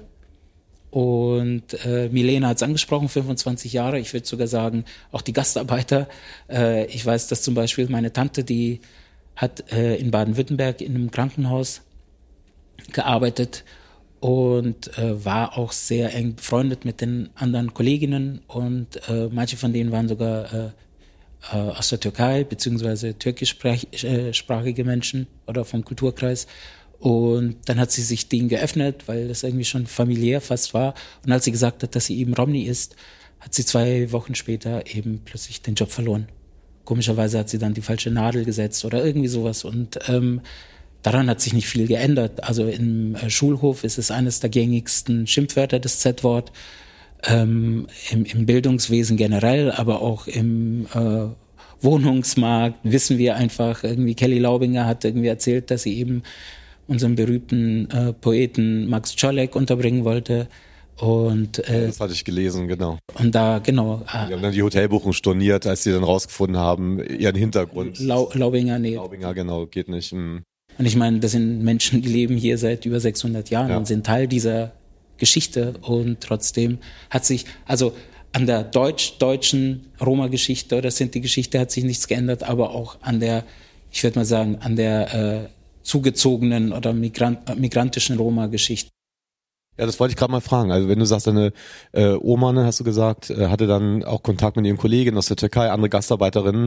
Und Milena hat es angesprochen, 25 Jahre. Ich würde sogar sagen, auch die Gastarbeiter. Ich weiß, dass zum Beispiel meine Tante, die hat in Baden-Württemberg in einem Krankenhaus gearbeitet und war auch sehr eng befreundet mit den anderen Kolleginnen, und manche von denen waren sogar aus der Türkei, beziehungsweise türkischsprachige Menschen oder vom Kulturkreis. Und dann hat sie sich denen geöffnet, weil das irgendwie schon familiär fast war. Und als sie gesagt hat, dass sie eben Romni ist, hat sie 2 Wochen später eben plötzlich den Job verloren. Komischerweise hat sie dann die falsche Nadel gesetzt oder irgendwie sowas. Und daran hat sich nicht viel geändert. Also im Schulhof ist es eines der gängigsten Schimpfwörter, das Z-Wort. Im Bildungswesen generell, aber auch im Wohnungsmarkt wissen wir einfach, irgendwie Kelly Laubinger hat irgendwie erzählt, dass sie eben unseren berühmten Poeten Max Czolek unterbringen wollte. Und das hatte ich gelesen, genau. Und da, genau. Die haben dann die Hotelbuchung storniert, als sie dann rausgefunden haben, ihren Hintergrund. Laubinger, nee. Laubinger, genau, geht nicht. Und ich meine, das sind Menschen, die leben hier seit über 600 Jahren und sind Teil dieser Geschichte, und trotzdem hat sich, also an der deutschen Roma-Geschichte oder Sinti-Geschichte hat sich nichts geändert, aber auch an der, ich würde mal sagen, an der zugezogenen oder migrantischen Roma-Geschichte. Ja, das wollte ich gerade mal fragen. Also wenn du sagst, deine Oma, ne, hast du gesagt, hatte dann auch Kontakt mit ihren Kollegen aus der Türkei, andere Gastarbeiterinnen,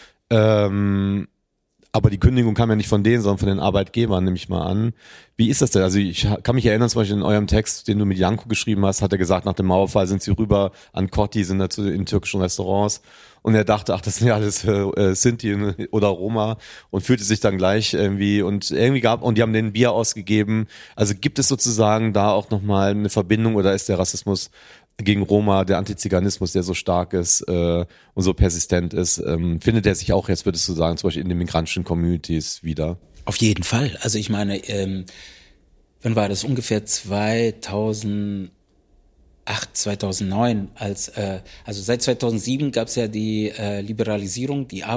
aber die Kündigung kam ja nicht von denen, sondern von den Arbeitgebern, nehme ich mal an. Wie ist das denn? Also ich kann mich erinnern, zum Beispiel in eurem Text, den du mit Janko geschrieben hast, hat er gesagt, nach dem Mauerfall sind sie rüber an Kotti, sind dazu in türkischen Restaurants, und er dachte, ach, das sind ja alles Sinti oder Roma, und fühlte sich dann gleich irgendwie, und die haben denen Bier ausgegeben. Also gibt es sozusagen da auch nochmal eine Verbindung, oder ist der Rassismus gegen Roma, der Antiziganismus, der so stark ist und so persistent ist, findet er sich auch jetzt, würdest du sagen, zum Beispiel in den migrantischen Communities wieder? Auf jeden Fall. Also ich meine, wann war das? Ungefähr 2008, 2009, also seit 2007 gab es ja die Liberalisierung, die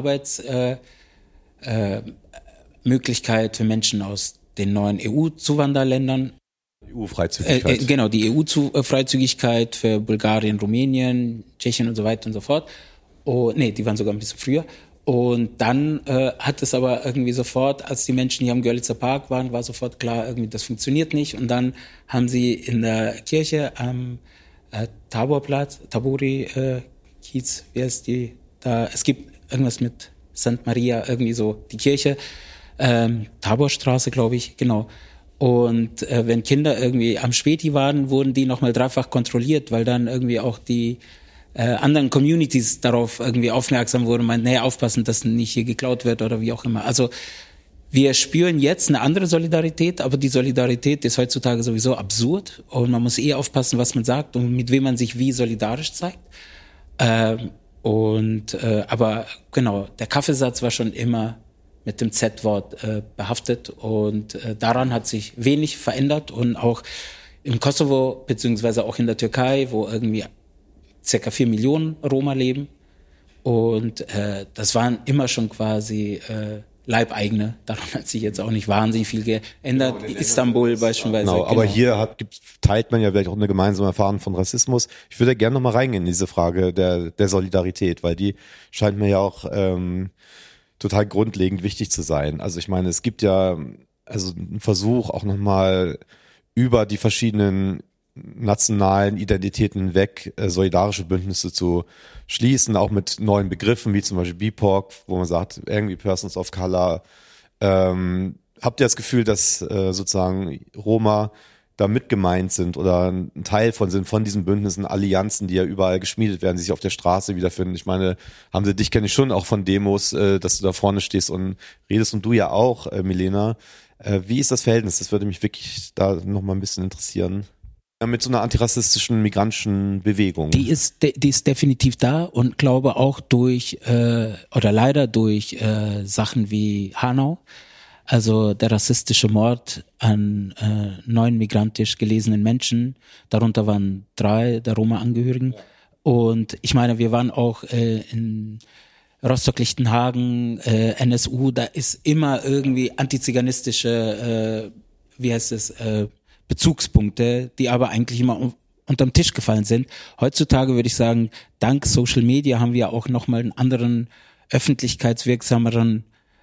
Arbeitsmöglichkeit für Menschen aus den neuen EU-Zuwanderländern. EU-Freizügigkeit. Genau, die EU-Freizügigkeit für Bulgarien, Rumänien, Tschechien und so weiter und so fort. Nee, die waren sogar ein bisschen früher. Und dann hat es aber irgendwie sofort, als die Menschen hier am Görlitzer Park waren, war sofort klar, irgendwie das funktioniert nicht. Und dann haben sie in der Kirche am Tabori Kiez, wie heißt die? Da, es gibt irgendwas mit St. Maria, irgendwie so die Kirche, Taborstraße, glaube ich, genau. Und wenn Kinder irgendwie am Späti waren, wurden die nochmal dreifach kontrolliert, weil dann irgendwie auch die anderen Communities darauf irgendwie aufmerksam wurden, meinten, nee, aufpassen, dass nicht hier geklaut wird oder wie auch immer. Also wir spüren jetzt eine andere Solidarität, aber die Solidarität ist heutzutage sowieso absurd und man muss aufpassen, was man sagt und mit wem man sich wie solidarisch zeigt. Aber genau, der Kaffeesatz war schon immer mit dem Z-Wort behaftet und daran hat sich wenig verändert und auch im Kosovo beziehungsweise auch in der Türkei, wo irgendwie ca. 4 Millionen Roma leben und das waren immer schon quasi Leibeigene, daran hat sich jetzt auch nicht wahnsinnig viel geändert. Genau, Istanbul beispielsweise. Genau, aber hier teilt man ja vielleicht auch eine gemeinsame Erfahrung von Rassismus. Ich würde gerne nochmal reingehen in diese Frage der Solidarität, weil die scheint mir ja auch total grundlegend wichtig zu sein. Also ich meine, es gibt ja also einen Versuch auch nochmal über die verschiedenen nationalen Identitäten hinweg solidarische Bündnisse zu schließen, auch mit neuen Begriffen, wie zum Beispiel BIPOC, wo man sagt, irgendwie Persons of Color. Habt ihr das Gefühl, dass sozusagen Roma da mit gemeint sind oder ein Teil von diesen Bündnissen, Allianzen, die ja überall geschmiedet werden, die sich auf der Straße wiederfinden? Ich meine, dich kenne ich schon auch von Demos, dass du da vorne stehst und redest und du ja auch, Milena. Wie ist das Verhältnis? Das würde mich wirklich da nochmal ein bisschen interessieren. Mit so einer antirassistischen, migrantischen Bewegung. Die ist definitiv da und glaube auch leider durch Sachen wie Hanau, also der rassistische Mord an 9 migrantisch gelesenen Menschen, darunter waren 3 der Roma-Angehörigen. Und ich meine, wir waren auch in Rostock-Lichtenhagen, NSU, da ist immer irgendwie antiziganistische, Bezugspunkte, die aber eigentlich immer unterm Tisch gefallen sind. Heutzutage würde ich sagen, dank Social Media haben wir auch nochmal einen anderen, öffentlichkeitswirksameren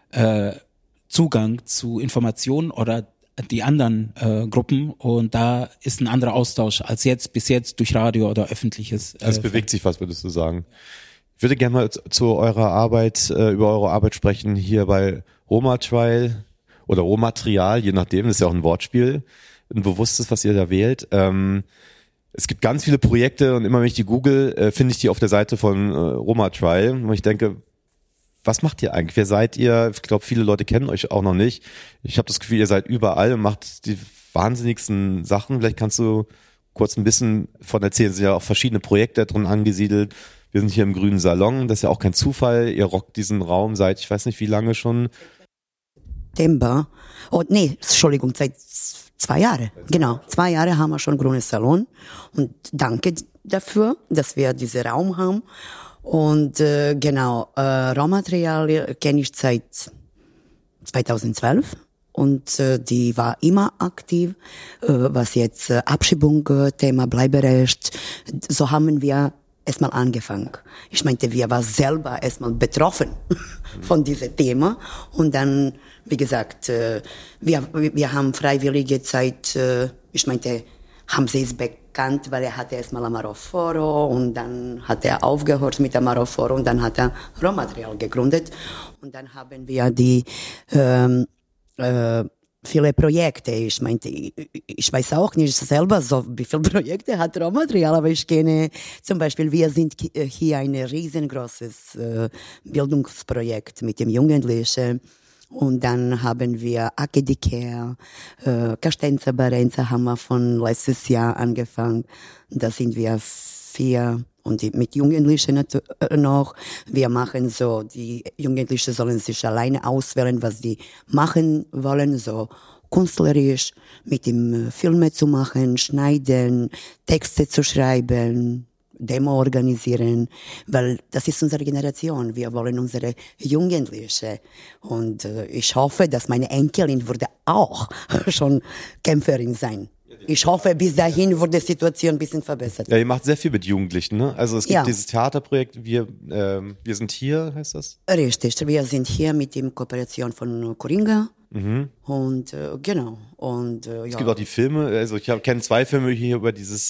Zugang zu Informationen oder die anderen Gruppen und da ist ein anderer Austausch als bis jetzt durch Radio oder öffentliches. Es bewegt sich was, würdest du sagen? Ich würde gerne mal über eure Arbeit sprechen hier bei Roma Trial oder Roma Trial, je nachdem, das ist ja auch ein Wortspiel. Ein bewusstes, was ihr da wählt. Es gibt ganz viele Projekte und immer wenn ich die google, finde ich die auf der Seite von Roma Trial und ich denke, was macht ihr eigentlich? Wer seid ihr? Ich glaube, viele Leute kennen euch auch noch nicht. Ich habe das Gefühl, ihr seid überall und macht die wahnsinnigsten Sachen. Vielleicht kannst du kurz ein bisschen von erzählen. Es sind ja auch verschiedene Projekte drin angesiedelt. Wir sind hier im Grünen Salon. Das ist ja auch kein Zufall. Ihr rockt diesen Raum seit, ich weiß nicht wie lange schon. September. Seit 2 Jahre. Genau, 2 Jahre haben wir schon Grünes Salon und danke dafür, dass wir diesen Raum haben. Und Roma-Trial kenne ich seit 2012 und die war immer aktiv, was jetzt Abschiebung, Thema Bleiberecht, so haben wir erstmal angefangen. Ich meinte, wir waren selber erstmal betroffen von diesem Thema und dann, wie gesagt, wir haben freiwillige Zeit, ich meinte, haben sie es bekannt, weil er hatte erstmal Amaroforo und dann hat er aufgehört mit Amaroforo und dann hat er Roma-Trial gegründet und dann haben wir die viele Projekte. Ich meinte, ich weiß auch nicht selber so, wie viele Projekte hat Roma-Trial, aber ich kenne zum Beispiel, wir sind hier ein riesengroßes Bildungsprojekt mit dem Jugendlichen. Und dann haben wir Akedicare, Castenza Barenza haben wir von letztes Jahr angefangen. Da sind wir 4 und mit Jugendlichen noch. Wir machen so, die Jugendlichen sollen sich alleine auswählen, was sie machen wollen, so künstlerisch, mit dem Filme zu machen, schneiden, Texte zu schreiben, Demo organisieren, weil das ist unsere Generation. Wir wollen unsere Jugendliche. Und ich hoffe, dass meine Enkelin würde auch schon Kämpferin sein. Ich hoffe, bis dahin wird die Situation ein bisschen verbessert. Ja, ihr macht sehr viel mit Jugendlichen, ne? Also es gibt dieses Theaterprojekt, wir sind hier, heißt das? Richtig, wir sind hier mit der Kooperation von Coringa Und genau. Und Es gibt auch die Filme, also ich kenne 2 Filme hier über dieses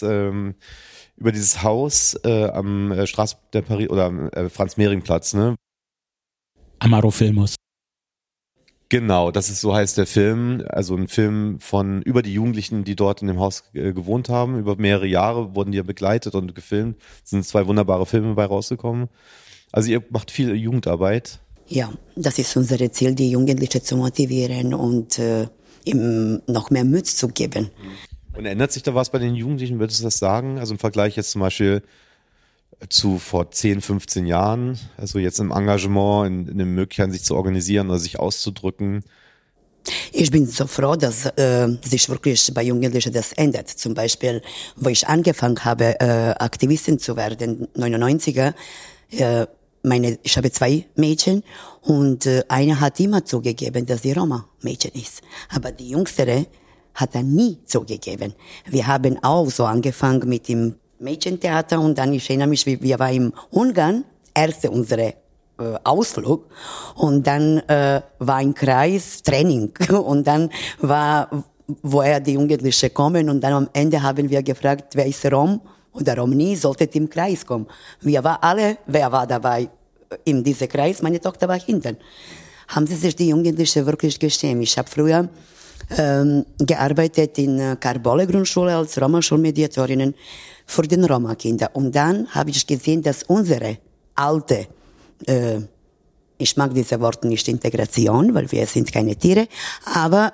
Haus am Straße der Paris oder am Franz-Mehring-Platz, ne? Amaro Filmus. Genau, das ist, so heißt der Film, also ein Film von über die Jugendlichen, die dort in dem Haus gewohnt haben. Über mehrere Jahre wurden die ja begleitet und gefilmt. Es sind 2 wunderbare Filme bei rausgekommen. Also ihr macht viel Jugendarbeit. Ja, das ist unser Ziel, die Jugendlichen zu motivieren und ihm noch mehr Mut zu geben. Und ändert sich da was bei den Jugendlichen, würdest du das sagen? Also im Vergleich jetzt zum Beispiel zu vor 10, 15 Jahren, also jetzt im Engagement, in den Möglichkeiten, sich zu organisieren oder sich auszudrücken? Ich bin so froh, dass sich wirklich bei Jugendlichen das ändert. Zum Beispiel, wo ich angefangen habe, Aktivistin zu werden, 99er, ich habe 2 Mädchen und eine hat immer zugegeben, dass sie Roma-Mädchen ist. Aber die Jüngstere hat er nie zugegeben. Wir haben auch so angefangen mit dem Mädchentheater und dann, ich erinnere mich, wir waren in Ungarn, unsere Ausflug und dann war ein Kreis Training und dann war, woher die Jugendlichen kommen und dann am Ende haben wir gefragt, wer ist Rom oder Rom nie, sollte im Kreis kommen. Wir waren alle, wer war dabei in diesem Kreis? Meine Tochter war hinten. Haben sie sich die Jugendlichen wirklich geschämt? Ich habe früher gearbeitet in Karbole Grundschule als Roma-Schulmediatorin für den Roma-Kinder. Und dann habe ich gesehen, dass unsere alte, ich mag diese Worte nicht, Integration, weil wir sind keine Tiere, aber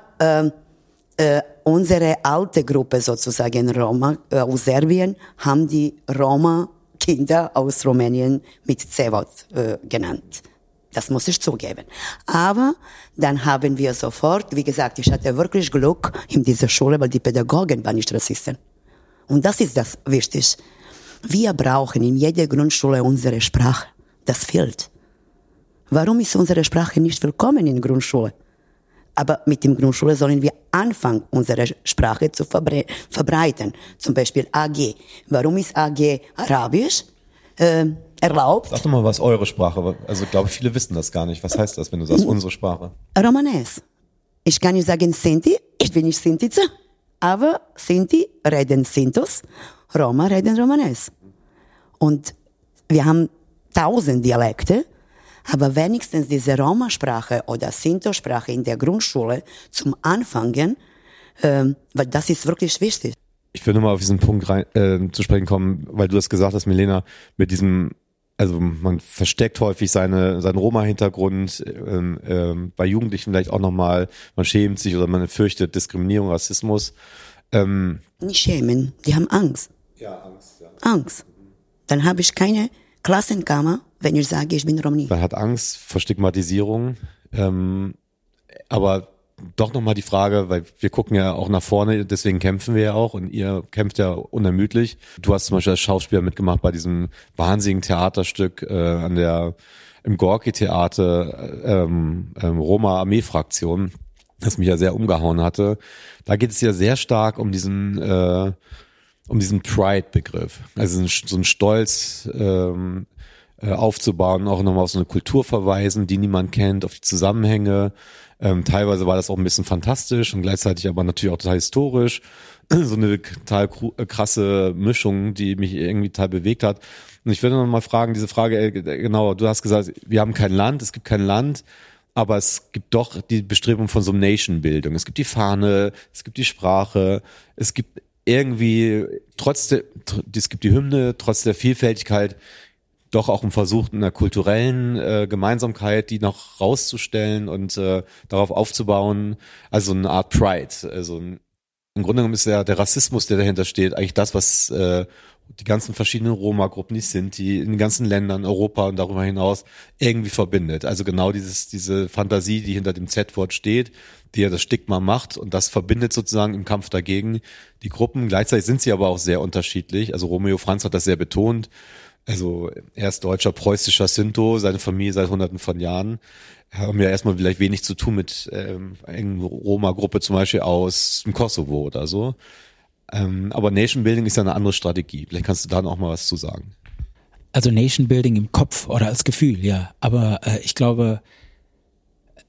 unsere alte Gruppe sozusagen Roma aus Serbien haben die Roma-Kinder aus Rumänien mit C-Wort genannt. Das muss ich zugeben. Aber dann haben wir sofort, wie gesagt, ich hatte wirklich Glück in dieser Schule, weil die Pädagogen waren nicht Rassisten. Und das ist das wichtig. Wir brauchen in jeder Grundschule unsere Sprache. Das fehlt. Warum ist unsere Sprache nicht willkommen in der Grundschule? Aber mit dem Grundschule sollen wir anfangen, unsere Sprache zu verbreiten. Zum Beispiel AG. Warum ist AG Arabisch erlaubt? Sag doch mal, was eure Sprache, also ich glaube, viele wissen das gar nicht. Was heißt das, wenn du sagst, unsere Sprache? Romanes. Ich kann nicht sagen Sinti, ich bin nicht Sintize, aber Sinti reden Sintos, Roma reden Romanes. Und wir haben 1000 Dialekte, aber wenigstens diese Roma-Sprache oder Sinto-Sprache in der Grundschule zum Anfangen, weil das ist wirklich wichtig. Ich will nur mal auf diesen Punkt zu sprechen kommen, weil du das gesagt hast, Milena, mit diesem, also man versteckt häufig seinen Roma-Hintergrund, bei Jugendlichen vielleicht auch nochmal, man schämt sich oder man fürchtet Diskriminierung, Rassismus. Nicht schämen, die haben Angst. Ja, Angst, ja. Angst. Dann habe ich keine Klassenkammer, wenn ich sage, ich bin Romni. Man hat Angst vor Stigmatisierung, aber doch nochmal die Frage, weil wir gucken ja auch nach vorne, deswegen kämpfen wir ja auch und ihr kämpft ja unermüdlich. Du hast zum Beispiel als Schauspieler mitgemacht bei diesem wahnsinnigen Theaterstück im Gorki-Theater Roma-Armee-Fraktion, das mich ja sehr umgehauen hatte. Da geht es ja sehr stark um diesen Pride-Begriff. Also so ein Stolz aufzubauen, auch nochmal auf so eine Kultur verweisen, die niemand kennt, auf die Zusammenhänge. Teilweise war das auch ein bisschen fantastisch und gleichzeitig aber natürlich auch total historisch. So eine total krasse Mischung, die mich irgendwie total bewegt hat. Und ich würde noch mal fragen, diese Frage, genau, du hast gesagt, wir haben kein Land, es gibt kein Land, aber es gibt doch die Bestrebung von so einer Nation-Bildung. Es gibt die Fahne, es gibt die Sprache, es gibt irgendwie es gibt die Hymne, trotz der Vielfältigkeit, doch auch einen Versuch einer kulturellen Gemeinsamkeit, die noch rauszustellen und darauf aufzubauen, also eine Art Pride. Also im Grunde genommen ist ja der Rassismus, der dahinter steht, eigentlich das, was die ganzen verschiedenen Roma-Gruppen, die sind, die in den ganzen Ländern, Europa und darüber hinaus irgendwie verbindet. Also genau diese Fantasie, die hinter dem Z-Wort steht, die ja das Stigma macht und das verbindet sozusagen im Kampf dagegen die Gruppen. Gleichzeitig sind sie aber auch sehr unterschiedlich. Also Romeo Franz hat das sehr betont. Also er ist deutscher, preußischer Sinto, seine Familie seit Hunderten von Jahren. Haben ja erstmal vielleicht wenig zu tun mit einer Roma-Gruppe zum Beispiel aus dem Kosovo oder so. Aber Nation Building ist ja eine andere Strategie. Vielleicht kannst du da noch mal was zu sagen. Also Nation Building im Kopf oder als Gefühl, ja. Aber ich glaube,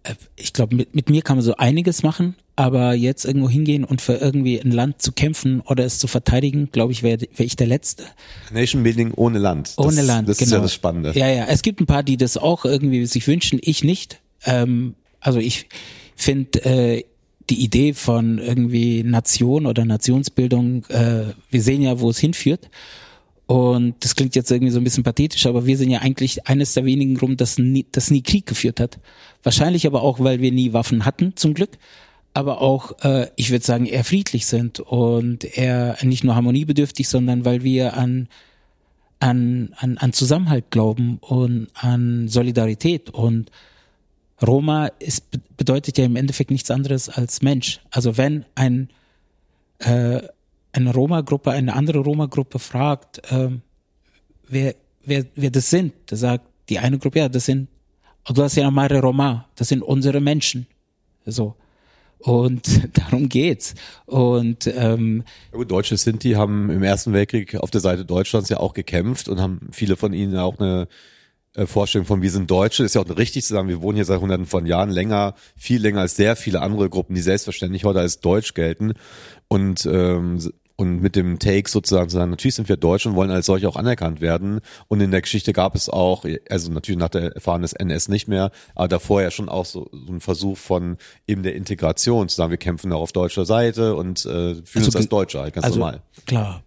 ich glaube, mit mir kann man so einiges machen, aber jetzt irgendwo hingehen und für irgendwie ein Land zu kämpfen oder es zu verteidigen, glaube ich, wäre ich der Letzte. Nation Building ohne Land. Ohne Land, das genau. ist ja das Spannende. Ja, es gibt ein paar, die das auch irgendwie sich wünschen, ich nicht. Also ich finde die Idee von irgendwie Nation oder Nationsbildung, wir sehen ja, wo es hinführt. Und das klingt jetzt irgendwie so ein bisschen pathetisch, aber wir sind ja eigentlich eines der wenigen Gruppen, das nie Krieg geführt hat. Wahrscheinlich aber auch, weil wir nie Waffen hatten, zum Glück. Aber auch, ich würde sagen, eher friedlich sind und eher nicht nur harmoniebedürftig, sondern weil wir an Zusammenhalt glauben und an Solidarität. Und Roma bedeutet ja im Endeffekt nichts anderes als Mensch. Also wenn eine Roma-Gruppe eine andere Roma-Gruppe fragt, wer das sind, da sagt die eine Gruppe, ja, das sind Mare Roma, das sind unsere Menschen. So. Und darum geht's. Und Deutsche Sinti haben im Ersten Weltkrieg auf der Seite Deutschlands ja auch gekämpft und haben viele von ihnen auch eine Vorstellung von wir sind Deutsche. Ist ja auch richtig zu sagen, wir wohnen hier seit Hunderten von Jahren, viel länger als sehr viele andere Gruppen, die selbstverständlich heute als deutsch gelten. Und mit dem Take sozusagen zu sagen, natürlich sind wir Deutsche und wollen als solche auch anerkannt werden. Und in der Geschichte gab es auch, also natürlich nach der Erfahrung des NS nicht mehr, aber davor ja schon auch so ein Versuch von eben der Integration, zu sagen, wir kämpfen auch auf deutscher Seite und fühlen uns als Deutsche halt ganz normal. Klar,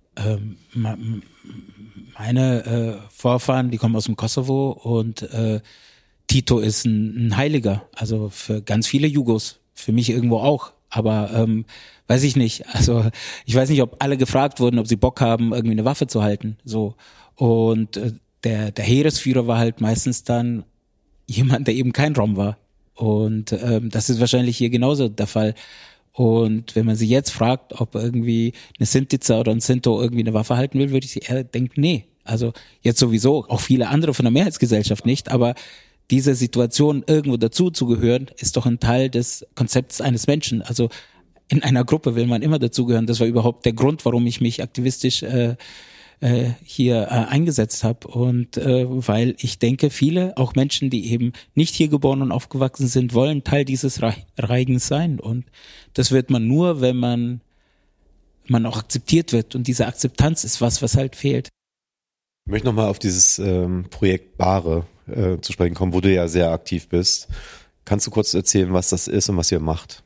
meine Vorfahren, die kommen aus dem Kosovo und Tito ist ein Heiliger, also für ganz viele Jugos, für mich irgendwo auch. Aber weiß ich nicht. Also ich weiß nicht, ob alle gefragt wurden, ob sie Bock haben, irgendwie eine Waffe zu halten. So. Und der Heeresführer war halt meistens dann jemand, der eben kein Rom war. Und das ist wahrscheinlich hier genauso der Fall. Und wenn man sie jetzt fragt, ob irgendwie eine Sintica oder ein Sinto irgendwie eine Waffe halten will, würde ich sie eher denken, nee. Also jetzt sowieso, auch viele andere von der Mehrheitsgesellschaft nicht, aber diese Situation, irgendwo dazuzugehören, ist doch ein Teil des Konzepts eines Menschen. Also in einer Gruppe will man immer dazugehören. Das war überhaupt der Grund, warum ich mich aktivistisch hier eingesetzt habe. Und weil ich denke, viele, auch Menschen, die eben nicht hier geboren und aufgewachsen sind, wollen Teil dieses Reigens sein. Und das wird man nur, wenn man auch akzeptiert wird. Und diese Akzeptanz ist was halt fehlt. Ich möchte nochmal auf dieses Projekt Bahre zu sprechen kommen, wo du ja sehr aktiv bist. Kannst du kurz erzählen, was das ist und was ihr macht?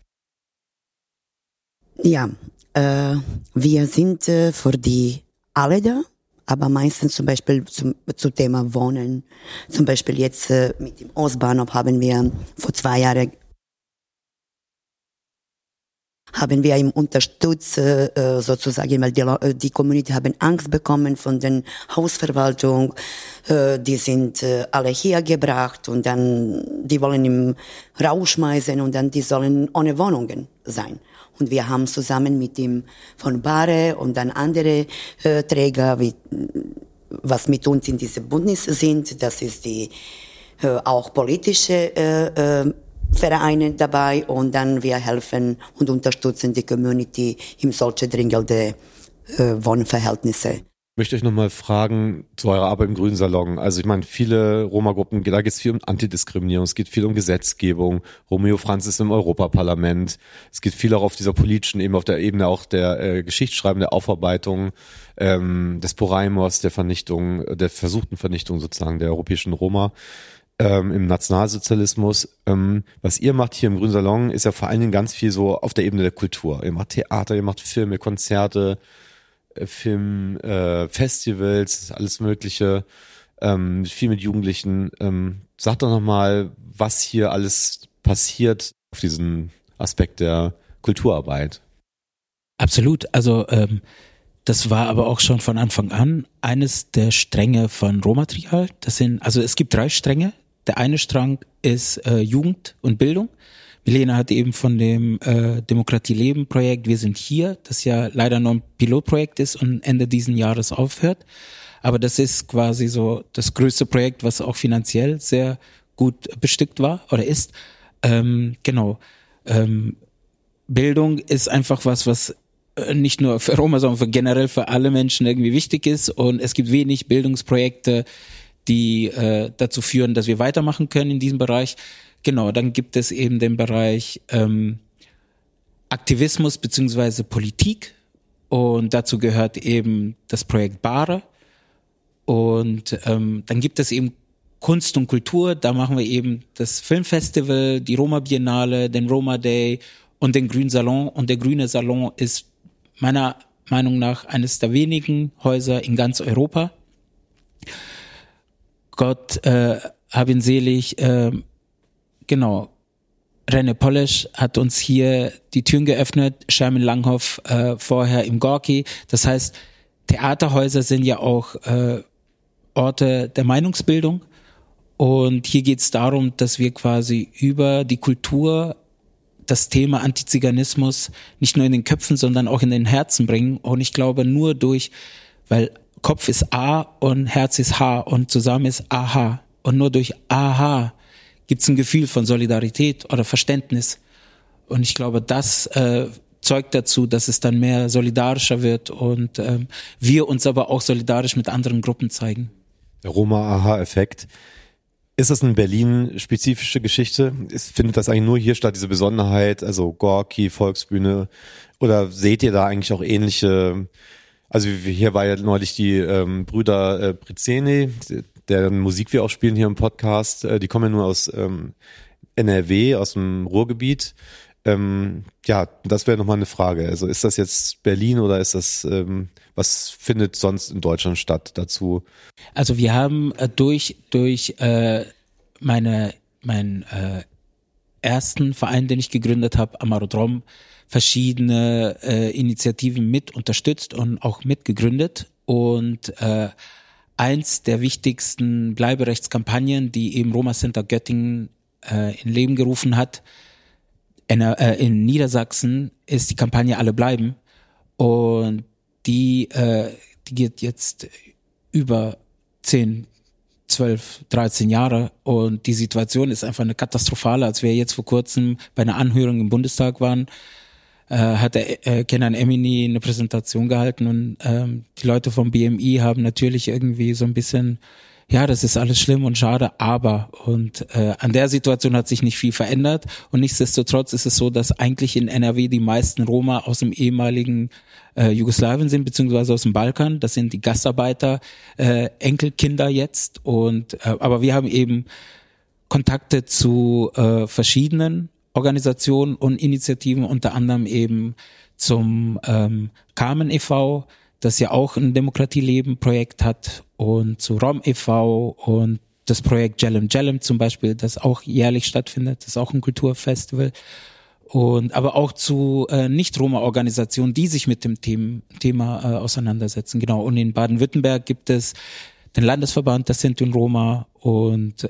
Ja, wir sind für die alle da, aber meistens zum Beispiel zum Thema Wohnen. Zum Beispiel jetzt mit dem Ostbahnhof haben wir vor 2 Jahren ihm unterstützt, sozusagen, weil die Community haben Angst bekommen von der Hausverwaltung. Die sind alle hier gebracht und dann, die wollen ihn rausschmeißen und dann die sollen ohne Wohnungen sein. Und wir haben zusammen mit ihm von Bahre und dann andere Träger, was mit uns in diesem Bündnis sind, das ist die auch politische Vereine dabei und dann wir helfen und unterstützen die Community in solche dringende Wohnverhältnisse. Ich möchte euch nochmal fragen zu eurer Arbeit im Grünen Salon. Also ich meine, viele Roma-Gruppen, da geht es viel um Antidiskriminierung, es geht viel um Gesetzgebung. Romeo Franz ist im Europaparlament. Es geht viel auch auf dieser politischen Ebene, auf der Ebene auch der Geschichtsschreibung, der Aufarbeitung des Poraimos, der Vernichtung, der versuchten Vernichtung sozusagen der europäischen Roma. Im Nationalsozialismus. Was ihr macht hier im Grünen Salon, ist ja vor allen Dingen ganz viel so auf der Ebene der Kultur. Ihr macht Theater, ihr macht Filme, Konzerte, Festivals, alles Mögliche, viel mit Jugendlichen. Sagt doch nochmal, was hier alles passiert auf diesen Aspekt der Kulturarbeit. Absolut. Also das war aber auch schon von Anfang an eines der Stränge von Roma Trial. Es gibt 3 Stränge. Der eine Strang ist Jugend und Bildung. Milena hat eben von dem Demokratie-Leben-Projekt Wir sind hier, das ja leider nur ein Pilotprojekt ist und Ende diesen Jahres aufhört. Aber das ist quasi so das größte Projekt, was auch finanziell sehr gut bestückt war oder ist. Bildung ist einfach was nicht nur für Roma, sondern generell für alle Menschen irgendwie wichtig ist. Und es gibt wenig Bildungsprojekte, die dazu führen, dass wir weitermachen können in diesem Bereich. Genau, dann gibt es eben den Bereich Aktivismus beziehungsweise Politik und dazu gehört eben das Projekt Bahre und dann gibt es eben Kunst und Kultur, da machen wir eben das Filmfestival, die Roma Biennale, den Roma Day und den Grünen Salon und der Grüne Salon ist meiner Meinung nach eines der wenigen Häuser in ganz Europa. Gott hab ihn selig, genau, René Polesch hat uns hier die Türen geöffnet, Sherman Langhoff vorher im Gorki. Das heißt, Theaterhäuser sind ja auch Orte der Meinungsbildung. Und hier geht es darum, dass wir quasi über die Kultur das Thema Antiziganismus nicht nur in den Köpfen, sondern auch in den Herzen bringen. Und ich glaube nur weil Kopf ist A und Herz ist H und zusammen ist AH. Und nur durch AH gibt es ein Gefühl von Solidarität oder Verständnis. Und ich glaube, das zeugt dazu, dass es dann mehr solidarischer wird und wir uns aber auch solidarisch mit anderen Gruppen zeigen. Der Roma-Aha-Effekt. Ist das eine Berlin-spezifische Geschichte? Findet das eigentlich nur hier statt, diese Besonderheit, also Gorki, Volksbühne? Oder seht ihr da eigentlich auch ähnliche, also hier war ja neulich die Brüder Prezeni, deren Musik wir auch spielen hier im Podcast, die kommen ja nur aus NRW, aus dem Ruhrgebiet. Ja, das wäre nochmal eine Frage. Also ist das jetzt Berlin oder ist das, was findet sonst in Deutschland statt dazu? Also wir haben durch meinen ersten Verein, den ich gegründet habe, Amarodrom, verschiedene Initiativen mit unterstützt und auch mitgegründet. Und eins der wichtigsten Bleiberechtskampagnen, die eben Roma Center Göttingen in Leben gerufen hat, in Niedersachsen, ist die Kampagne Alle bleiben. Und die geht jetzt über 10, 12, 13 Jahre und die Situation ist einfach eine katastrophale. Als wir jetzt vor kurzem bei einer Anhörung im Bundestag waren, hat der Kenan Emini eine Präsentation gehalten und die Leute vom BMI haben natürlich irgendwie so ein bisschen, ja, das ist alles schlimm und schade, aber und an der Situation hat sich nicht viel verändert und nichtsdestotrotz ist es so, dass eigentlich in NRW die meisten Roma aus dem ehemaligen Jugoslawien sind, beziehungsweise aus dem Balkan. Das sind die Gastarbeiter, Enkelkinder jetzt und aber wir haben eben Kontakte zu verschiedenen Organisationen und Initiativen, unter anderem eben zum Carmen e.V., das ja auch ein Demokratieleben-Projekt hat und zu Rom e.V. und das Projekt Jelem Jelem zum Beispiel, das auch jährlich stattfindet, das ist auch ein Kulturfestival und aber auch zu Nicht-Roma-Organisationen, die sich mit dem Thema auseinandersetzen. Genau. Und in Baden-Württemberg gibt es den Landesverband der Sinti und Roma und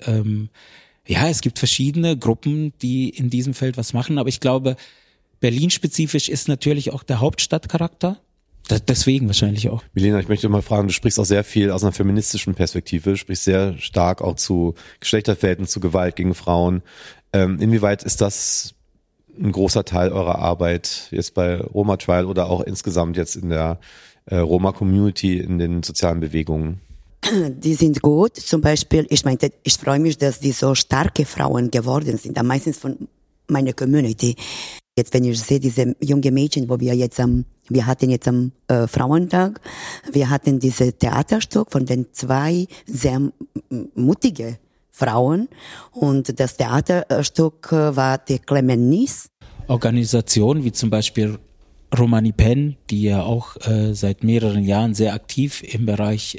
ja, es gibt verschiedene Gruppen, die in diesem Feld was machen, aber ich glaube, Berlin-spezifisch ist natürlich auch der Hauptstadtcharakter. Deswegen wahrscheinlich auch. Milena, ich möchte mal fragen, du sprichst auch sehr viel aus einer feministischen Perspektive, sprichst sehr stark auch zu Geschlechterverhältnissen, zu Gewalt gegen Frauen. Inwieweit ist das ein großer Teil eurer Arbeit jetzt bei Roma Trial oder auch insgesamt jetzt in der Roma-Community, in den sozialen Bewegungen? Die sind gut. Zum Beispiel, ich freue mich, dass die so starke Frauen geworden sind, am meisten von meiner Community. Jetzt, wenn ich sehe, diese junge Mädchen, wir hatten jetzt am Frauentag, wir hatten dieses Theaterstück von den 2 sehr mutige Frauen und das Theaterstück war die Clemenis. Organisationen wie zum Beispiel Romani Pen, die ja auch seit mehreren Jahren sehr aktiv im Bereich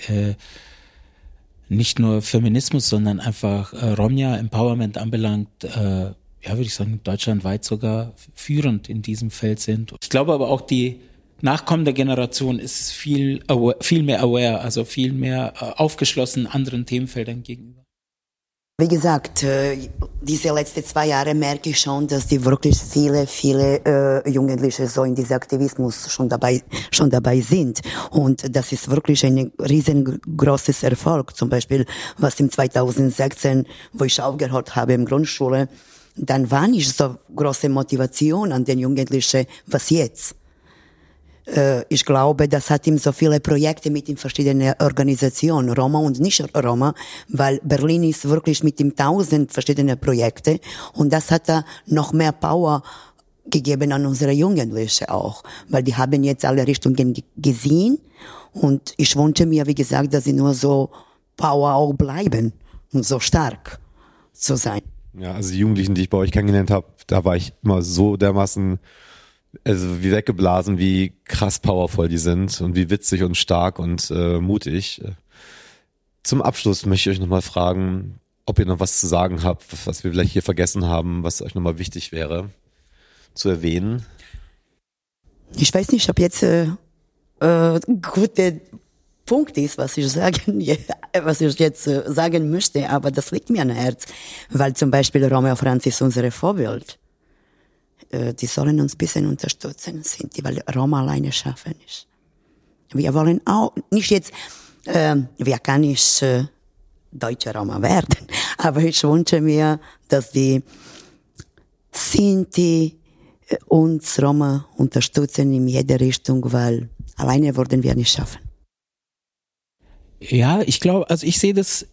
nicht nur Feminismus, sondern einfach Romja Empowerment anbelangt, ja, würde ich sagen, deutschlandweit sogar führend in diesem Feld sind. Ich glaube aber auch, die nachkommende Generation ist viel mehr aware, also viel mehr aufgeschlossen anderen Themenfeldern gegenüber. Wie gesagt, diese letzten 2 Jahre merke ich schon, dass die wirklich viele Jugendliche so in diesem Aktivismus schon dabei sind. Und das ist wirklich ein riesengroßes Erfolg. Zum Beispiel, was im 2016, wo ich aufgehört habe in Grundschule, dann war nicht so große Motivation an den Jugendlichen, was jetzt. Ich glaube, das hat ihm so viele Projekte mit den verschiedenen Organisationen, Roma und Nicht-Roma, weil Berlin ist wirklich mit dem 1000 verschiedene Projekte und das hat da noch mehr Power gegeben an unsere Jugendlichen auch, weil die haben jetzt alle Richtungen gesehen und ich wünsche mir, wie gesagt, dass sie nur so Power auch bleiben und so stark zu sein. Ja, also die Jugendlichen, die ich bei euch kennengelernt habe, da war ich immer so dermaßen, also wie weggeblasen, wie krass powervoll die sind und wie witzig und stark und mutig. Zum Abschluss möchte ich euch nochmal fragen, ob ihr noch was zu sagen habt, was wir vielleicht hier vergessen haben, was euch nochmal wichtig wäre zu erwähnen. Ich weiß nicht, ob jetzt guter Punkt ist, was ich jetzt sagen möchte, aber das liegt mir am Herz, weil zum Beispiel Romeo Franz ist unser Vorbild. Die sollen uns ein bisschen unterstützen, weil Roma alleine schaffen nicht. Wir wollen auch, nicht jetzt, wer kann nicht deutsche Roma werden, aber ich wünsche mir, dass die Sinti uns Roma unterstützen in jeder Richtung, weil alleine würden wir nicht schaffen. Ja, ich glaube, also ich sehe das,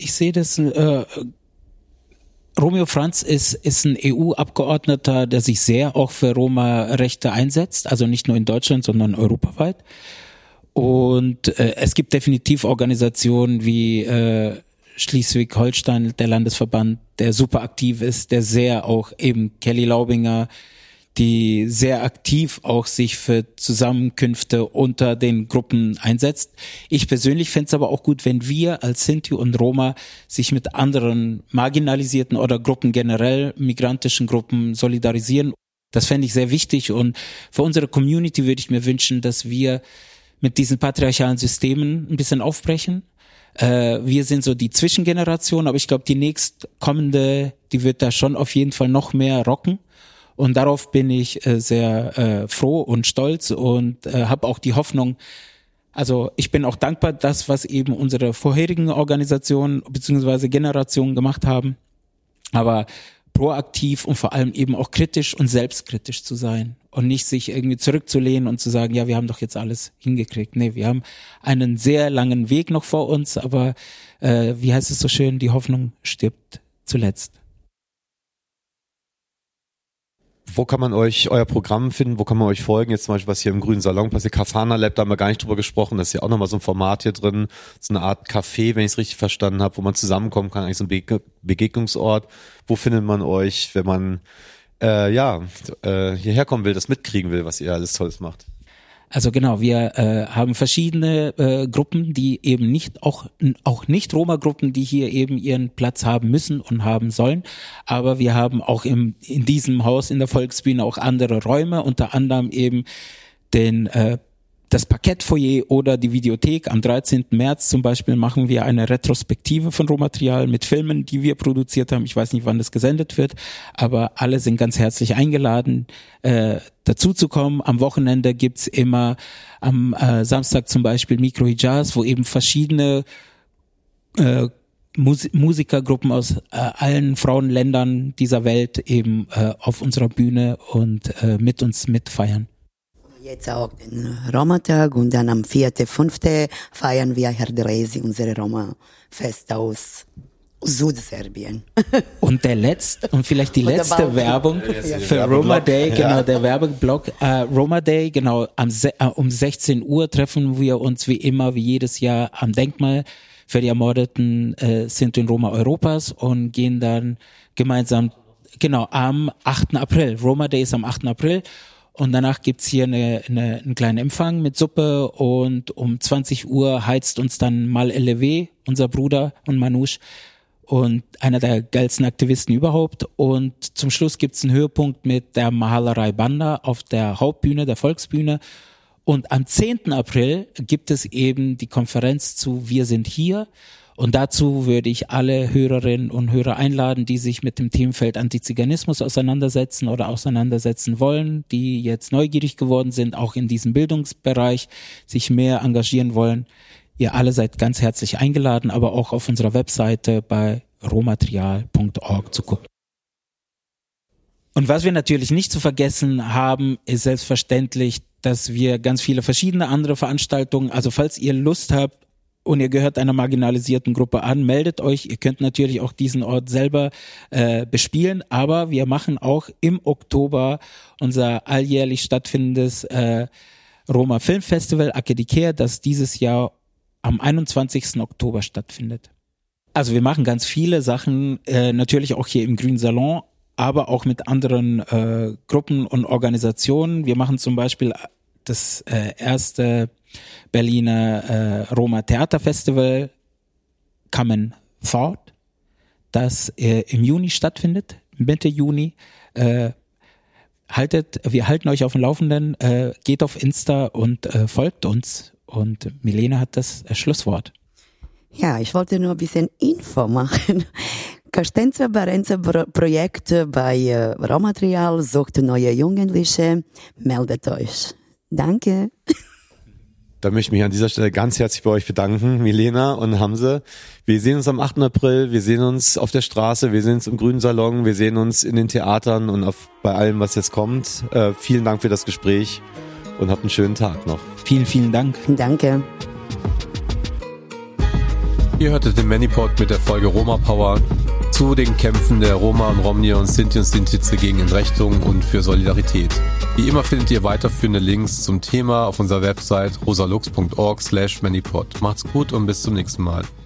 Romeo Franz ist ein EU-Abgeordneter, der sich sehr auch für Roma-Rechte einsetzt, also nicht nur in Deutschland, sondern europaweit. Und es gibt definitiv Organisationen wie Schleswig-Holstein, der Landesverband, der super aktiv ist, der sehr auch eben Kelly Laubinger, die sehr aktiv auch sich für Zusammenkünfte unter den Gruppen einsetzt. Ich persönlich fände es aber auch gut, wenn wir als Sinti und Roma sich mit anderen marginalisierten oder Gruppen generell, migrantischen Gruppen solidarisieren. Das fände ich sehr wichtig und für unsere Community würde ich mir wünschen, dass wir mit diesen patriarchalen Systemen ein bisschen aufbrechen. Wir sind so die Zwischengeneration, aber ich glaube, die nächstkommende, die wird da schon auf jeden Fall noch mehr rocken. Und darauf bin ich sehr froh und stolz und habe auch die Hoffnung, also ich bin auch dankbar, das, was eben unsere vorherigen Organisationen bzw. Generationen gemacht haben, aber proaktiv und vor allem eben auch kritisch und selbstkritisch zu sein und nicht sich irgendwie zurückzulehnen und zu sagen, ja, wir haben doch jetzt alles hingekriegt. Nee, wir haben einen sehr langen Weg noch vor uns, aber wie heißt es so schön, die Hoffnung stirbt zuletzt. Wo kann man euer Programm finden? Wo kann man euch folgen? Jetzt zum Beispiel, was hier im Grünen Salon passiert, Kafana Lab, da haben wir gar nicht drüber gesprochen. Das ist ja auch nochmal so ein Format hier drin. Das ist eine Art Café, wenn ich es richtig verstanden habe, wo man zusammenkommen kann, eigentlich so ein Begegnungsort. Wo findet man euch, wenn man hierher kommen will, das mitkriegen will, was ihr alles Tolles macht? Also genau, wir haben verschiedene Gruppen, die eben auch nicht Roma-Gruppen, die hier eben ihren Platz haben müssen und haben sollen. Aber wir haben auch in diesem Haus in der Volksbühne auch andere Räume, unter anderem eben das Parkettfoyer oder die Videothek. Am 13. März zum Beispiel machen wir eine Retrospektive von Rohmaterial mit Filmen, die wir produziert haben. Ich weiß nicht, wann das gesendet wird, aber alle sind ganz herzlich eingeladen, dazu zu kommen. Am Wochenende gibt's immer am Samstag zum Beispiel Mikro-Hijaz, wo eben verschiedene Musikergruppen aus allen Frauenländern dieser Welt eben auf unserer Bühne und mit uns mitfeiern. Jetzt auch den Roma-Tag und dann am 4., 5. feiern wir Herr Dresi, unsere Roma-Fest aus Südserbien. Und vielleicht die letzte Werbung für Roma Day, genau, der Werbeblock. Roma Day, genau, um 16 Uhr treffen wir uns wie immer, wie jedes Jahr am Denkmal für die ermordeten Sinti und Roma Europas und gehen dann gemeinsam, genau, am 8. April. Roma Day ist am 8. April. Und danach gibt's hier einen kleinen Empfang mit Suppe und um 20 Uhr heizt uns dann Mal Elevé, unser Bruder und Manouche und einer der geilsten Aktivisten überhaupt. Und zum Schluss gibt's einen Höhepunkt mit der Mahalerei Banda auf der Hauptbühne, der Volksbühne. Und am 10. April gibt es eben die Konferenz zu Wir sind hier. Und dazu würde ich alle Hörerinnen und Hörer einladen, die sich mit dem Themenfeld Antiziganismus auseinandersetzen oder auseinandersetzen wollen, die jetzt neugierig geworden sind, auch in diesem Bildungsbereich sich mehr engagieren wollen. Ihr alle seid ganz herzlich eingeladen, aber auch auf unserer Webseite bei rohmaterial.org zu gucken. Und was wir natürlich nicht zu vergessen haben, ist selbstverständlich dass wir ganz viele verschiedene andere Veranstaltungen, also falls ihr Lust habt und ihr gehört einer marginalisierten Gruppe an, meldet euch. Ihr könnt natürlich auch diesen Ort selber bespielen, aber wir machen auch im Oktober unser alljährlich stattfindendes Roma Filmfestival Akedikea, das dieses Jahr am 21. Oktober stattfindet. Also wir machen ganz viele Sachen, natürlich auch hier im Grünen Salon, aber auch mit anderen Gruppen und Organisationen. Wir machen zum Beispiel das erste Berliner Roma Theaterfestival Common Thought, das im Juni stattfindet, Mitte Juni. Wir halten euch auf dem Laufenden, geht auf Insta und folgt uns. Und Milena hat das Schlusswort. Ja, ich wollte nur ein bisschen Info machen. Castenza Barenza Projekt bei Rohmaterial sucht neue Jugendliche. Meldet euch. Danke. Da möchte ich mich an dieser Stelle ganz herzlich bei euch bedanken, Milena und Hamse. Wir sehen uns am 8. April, wir sehen uns auf der Straße, wir sehen uns im Grünen Salon, wir sehen uns in den Theatern und bei allem, was jetzt kommt. Vielen Dank für das Gespräch und habt einen schönen Tag noch. Vielen, vielen Dank. Danke. Ihr hörtet den Manipod mit der Folge Roma Power zu den Kämpfen der Roma und Romni und Sinti und Sintize gegen Entrechtung und für Solidarität. Wie immer findet ihr weiterführende Links zum Thema auf unserer Website rosalux.org/manipod. Macht's gut und bis zum nächsten Mal.